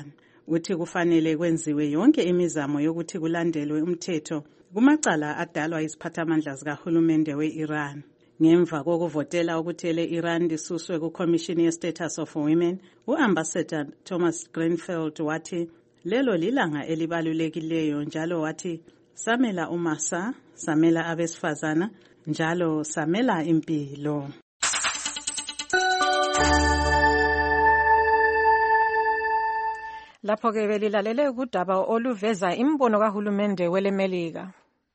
uthi kufanele kwenziwe yonke imizamo yokuthi kulandelwe umthetho kumacala adalwa iziphathamandla zikahulumende we-Iran. Ngemva kokuvotela ukuthi le-Iran lisuswe kuCommission ye-Status of Women, u-Ambassador Thomas Greenfield wathi lelo lilanga elibalulekileyo njalo wathi samela umasa, samela abesifazana, njalo samela impilo. Lapho-ke belilalele udaba oluveza imbono kahulumende welemelika.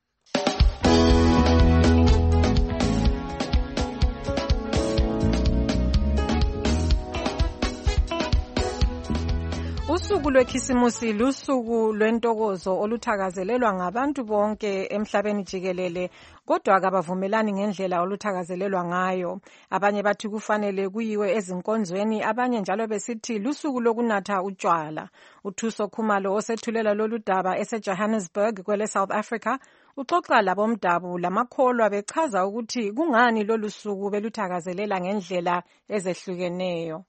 Usuku lwekhisimusi lusuku lwentokozo oluthakazelelwa ngabantu bonke emhlabeni jikelele, kodwa akabavumelani ngendlela oluthakazelelwa ngayo. Abanye bathi kufanele kuyiwe ezinkonzweni, abanye njalo besithi lusuku lokunatha utshwala. uThuso Khumalo osethulela lolu daba eseJohannesburg kwele South Africa uxoxa labomdabu lamakholwa bechaza ukuthi kungani lolu suku beluthakazelela ngendlela ezehlukeneyo.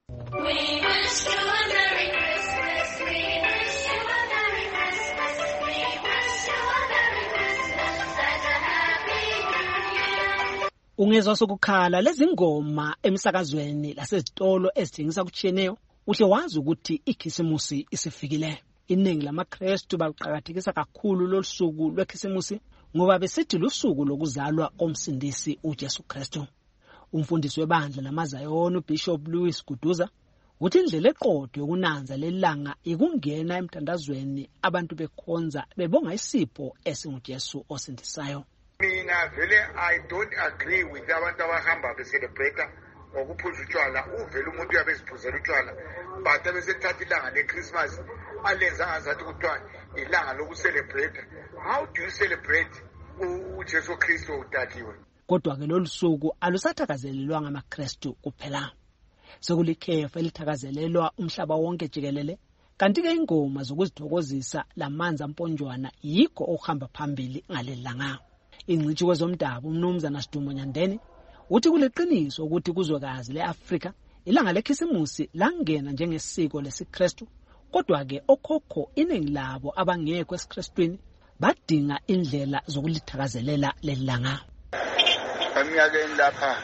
Ungezwa sokukhala lezi ngoma emsakazweni lasezitolo ezithengisa kutshiyeneyo, uhle wazi ukuthi ikhisimusi isifikile. Iningi lamaKristu baqhakathekisa kakhulu losuku lwekhisimusi ngoba besithi lusuku lokuzalwa komsindisi uJesu Kristu. Umfundisi webandla lamaZayoni uBishop Louis Guduza uthi indlela eqotho yokunanza lelanga ikungena emthandazweni abantu bekhonza bebonga isipho esinguJesu osindisayo. Mina vele I don't agree with abantu abahamba becelebrate ngokuphuza utshwala. Uvela umuntu uyabeziphuzela utshwala but abesethatha ilanga leChristmas alenza ngazathi kuthiwa ilanga lokucelebrate. How do you celebrate uJesu Kristu udaliwe? Kodwa ke lolu suku alusathakazelelwa ngamaKristu kuphela. Sekulikhefa elithakazelelwa umhlaba wonke jikelele, kanti ke ingoma zokuzithokozisa lamanzi amponjwana yikho okuhamba phambili ngalelanga. Ingcitshi kwezomdabu uMnumzana Sidumo Nyandeni uthi kuleqiniso ukuthi kuzwekazi leAfrika ilanga lekhisimusi langena njengesiko lesiKristu, kodwa ke okhokho iningi labo abangekho esiKristwini badinga indlela zokulithakazelela lelanga. Eminyakeni lapha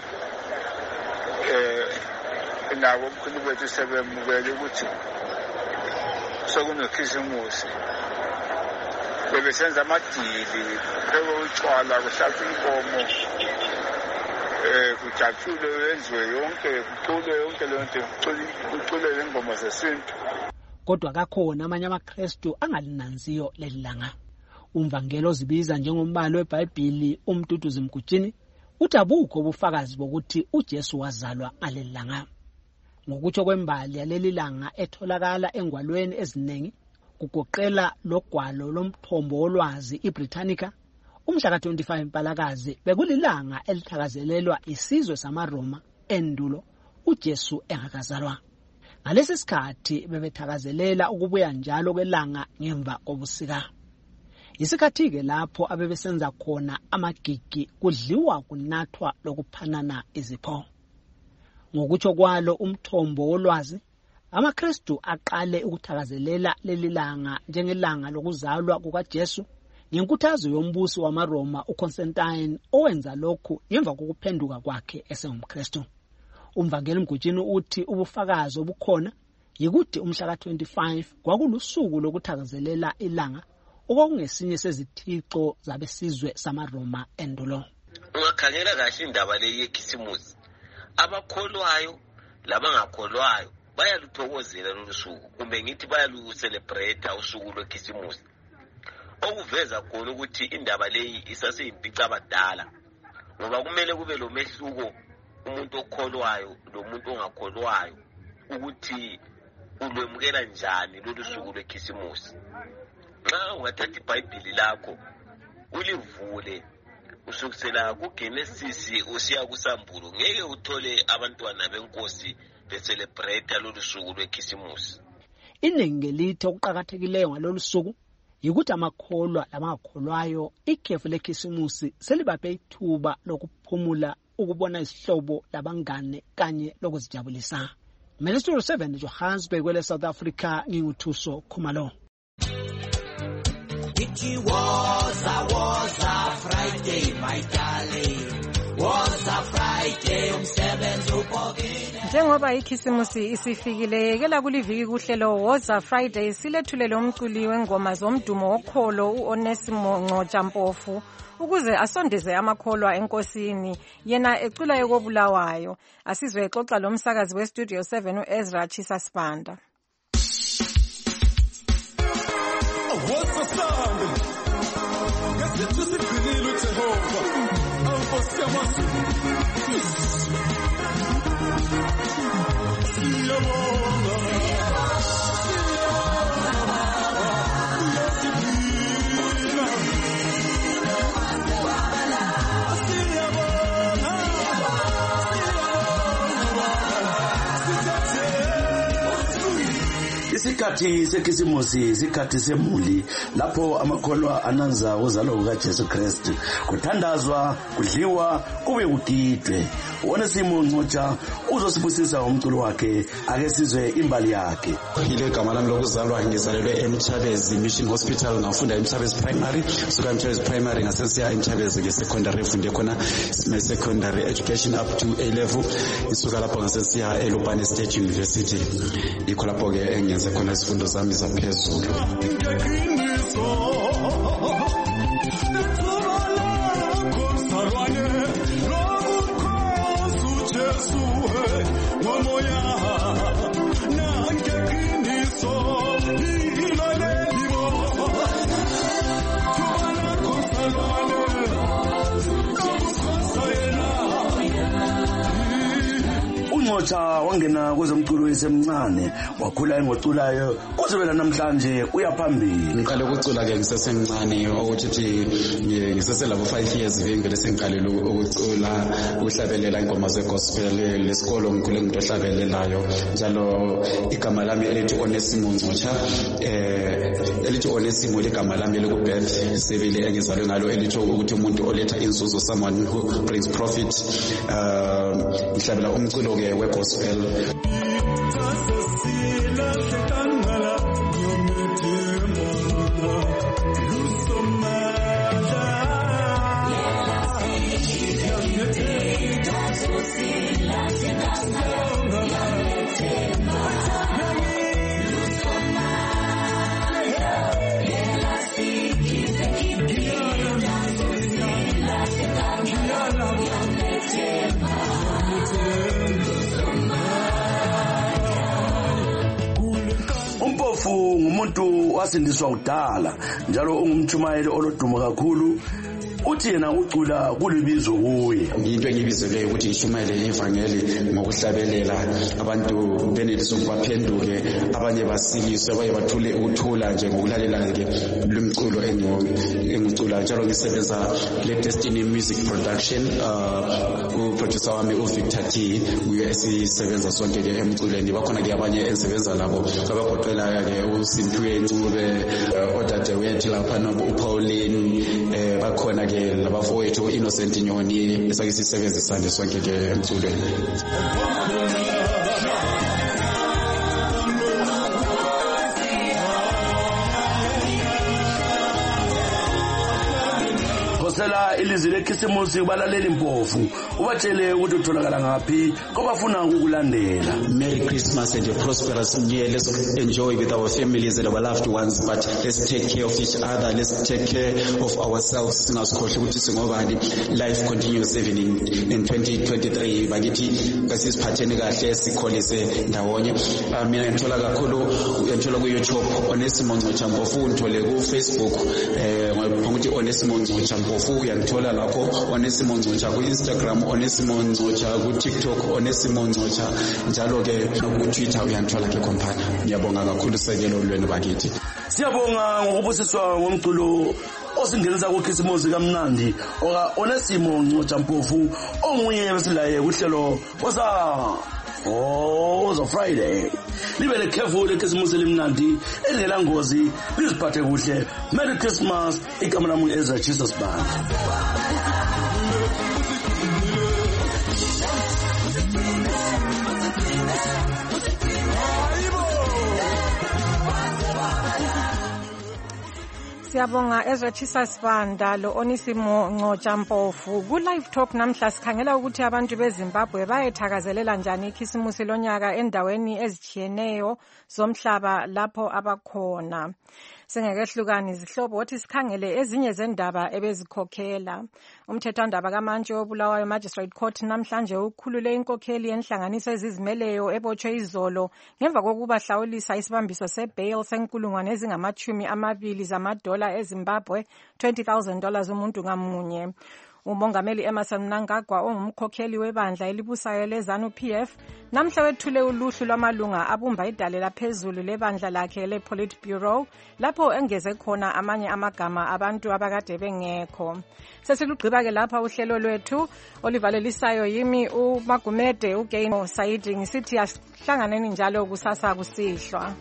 eh nabo ubukhulu bethu sebemukele ukuthi sokunekhisimusi. Bebesenza amadili, pheko utshwala, kuhlatshwe inkomo, eh kujatshulwe yenziwe yonke, kuculwe yonke lento, kuculwe ingoma zesintu. Kodwa kakhona amanye amaKristu angalinanziyo lelanga. Umvangelo zibiza njengombalo weBhayibheli uMduduzi Mgujini uthi abukho ubufakazi bokuthi uJesu wazalwa ngalelanga. Ngokutsho kwembali yaleli langa etholakala engwalweni eziningi kugoqela logwalo lomthombo wolwazi iBritannica, umhla ka twenty-five Mpalakazi bekulilanga elithakazelelwa isizwe samaRoma endulo uJesu engakazalwa. Ngalesi sikhathi bebethakazelela ukubuya njalo kwelanga ngemva kobusika. Isikhathi ke lapho abebesenza khona amagigi kudliwa kunathwa lokuphanana izipho. Ngokutsho kwalo umthombo wolwazi, amaKristu aqale ukuthakazelela lelilanga njengelanga lokuzalwa kukaJesu ngenkuthazo yombusi wamaRoma uConstantine owenza lokhu emva kokuphenduka kwakhe esengumKristu. Umvangeli Mgujini uthi ubufakazi obukhona yikuthi umhla ka twenty-five kwakulusuku lokuthakazelela ilanga okwakungesinye sezithixo zabesizwe samaRoma endulo. Ungakhangela kahle indaba le yekhisimusi, abakholwayo labangakholwayo bayaluthokozela lolu suku, kumbe ngithi bayalucelebrate usuku lwekhisimusi, okuveza khona ukuthi indaba leyi isaseyimpica abadala, ngoba kumele kube lo mehluko umuntu okholwayo lomuntu ongakholwayo ukuthi ulwemukela njani lolu suku lwekhisimusi. Nxa ungathatha iBhayibheli lakho ulivule usukusela kuGenesis usiya kuSambulo, ngeke uthole abantwana benkosi becelebrate lolu suku lwekhisimusi. Iningi lithi okuqhakathekileyo ngalolu suku yikuthi amakholwa labangakholwayo ikhefu lekhisimusi selibaphe ithuba lokuphumula, ukubona isihlobo labangane kanye lokuzijabulisa. Mina Studio seven Johannesburg kwele South Africa nginguthuso Khumalo. It was a was a Friday my darling. Was a Friday umsebenzi ubhokile. Njengoba ikhisimusi isifikile kela kuliviki kuhlelo Woza Friday silethulele umculi wengoma zomdumo wokholo uOnesimo Ncotsha Mpofu ukuze asondeze amakholwa enkosini yena ecula ekobulawayo. Asizwe exoxa lo msakazi we Studio seven uEzra Chisa Spanda. Woza Sunday ngesithi sigcinile uJehova awufosi yamazulu. Isikhathi sekhisimusi isikhathi semuli lapho amakholwa ananza uzalo ukaJesu Kristu kuthandazwa kudliwa kube kugidwe. Onesimo Ncotsha uzosibusisa umculo wakhe ake sizwe imbali yakhe. Ile gama lami lokuzalwa ngizalelwe eMchabezi Mission Hospital ngafunda eMchabezi Primary suka eMchabezi Primary ngasesiya eMchabezi ke secondary funde khona my secondary education up to A level isuka lapho ngasesiya eLupane State University ikho lapho ke engenze khona isifundo zami zaphezulu. Ncotsha wangena kwezomculo esemncane wakhula engoculayo kusebela namhlanje uyaphambili. Ngiqale ukucula ke ngisesemncane ukuthi ngiseselabo five years ngivele sengiqalile ukucula ukuhlabelela ingoma zegospel lesikolo ngikhule ngitohlabelelayo njalo igama lami elithi Onesimo Ncotsha eh elithi Onesimo ligama lami lokubirth sebele engizalwe ngalo elithi ukuthi umuntu oletha inzuzo someone who brings profit uh ngihlabela umculo ke wegospel. Ngumuntu wasindiswa kudala njalo ungumtshumayeli olodumo kakhulu uthi yena ucula kulibizo kuye. Into engibizele ukuthi ishumayele ivangeli ngokuhlabelela abantu benelise ukubaphenduke abanye basiliswe baye bathule ukuthula nje ngokulalela ke lumculo engucula njalo ngisebenza le Destiny Music Production uh uproducer wami uVictor T uye esisebenza sonke ke emculweni bakhona ke abanye ensebenza labo abagoqela ke uSimphiwe Ncube odadewethu lapha nobu uPauline eh bakhona ke labafowethu Innocent Nyoni esake sisebenzisane sonke ke emculweni. Sela ilizwi lekhisimusi kubalaleli Mpofu ubatshele ukuthi utholakala ngapi kobafuna ukukulandela. Merry Christmas and a prosperous new year. Let's enjoy with our families and our loved ones, but let's take care of each other. Let's take care of ourselves. Singasikhohle ukuthi singobani. Life continues even in, in twenty twenty-three. Bakithi kasisiphatheni kahle sikholise ndawonye. Mina ngithola kakhulu ngithola ku YouTube Onesimo Ncotsha Mpofu, ngithole ku Facebook eh ngokuthi Onesimo Ncotsha Mpofu uyangithola lapho Onesimo Ncotsha ku Instagram Onesimo Ncotsha ku TikTok Onesimo Ncotsha njalo ke ku Twitter uyangithola ke khompana. Ngiyabonga kakhulu sekelo lwenu bakithi. Siyabonga ngokubusiswa ngomculo osingenisa kukhisimusi kamnandi oka Onesimo Ncotsha Mpofu onguye besilaye kuhlelo Woza Woza Friday. Libele careful lekhisimusi limnandi engela ngozi liziphathe kuhle. Merry Christmas. Igama lami Ezra Jesus Band. Siyabonga Ezra Chisasibanda lo Onisimo Ngcotshampofu. Ku Live Talk namhla sikhangela ukuthi abantu beZimbabwe bayethakazelela njani ikhisimusi lonyaka endaweni ezitshiyeneyo zomhlaba lapho abakhona. Singekehlukani izihlobo othi sikhangele ezinye zendaba ebezikhokhela. Umthethwandaba kaMantshi obulawayo Magistrate Court namhlanje ukhulule inkokheli yenhlanganiso ezizimeleyo ebotshwe izolo ngemva kokuba hlawulisa isibambiso sebail senkulungwane ezingamachumi amabili zamadola eZimbabwe twenty thousand dollars umuntu ngamunye. Umongameli Emmerson Mnangagwa ongumkhokheli webandla elibusayo leZANU P F namhla wethule uluhlu lwamalunga abumba idale laphezulu lebandla lakhe lePolitburo lapho engeze khona amanye amagama abantu abakade bengekho. Sesilugqiba ke lapha uhlelo lwethu olivalelisayo yimi uMagumede uGaino Saidi ngisithi asihlanganeni njalo kusasa kusihlwa.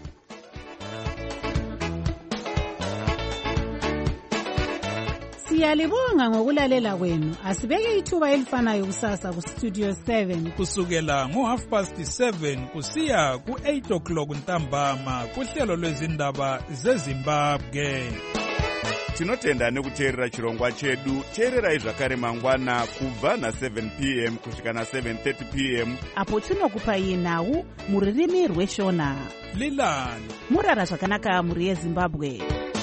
Siyalibonga ngokulalela kwenu. Asibeke ithuba elifanayo kusasa ku Studio seven kusukela ngo half past seven kusiya ku eight o'clock ntambama kuhlelo lwezindaba zeZimbabwe. Tinotenda nekuteerera chirongwa chedu. Teererai zvakare mangwana kubva na seven p m kusvika na seven thirty p m apo tinokupai nhau muririmi rweshona. Lilani murara zvakanaka muri yeZimbabwe.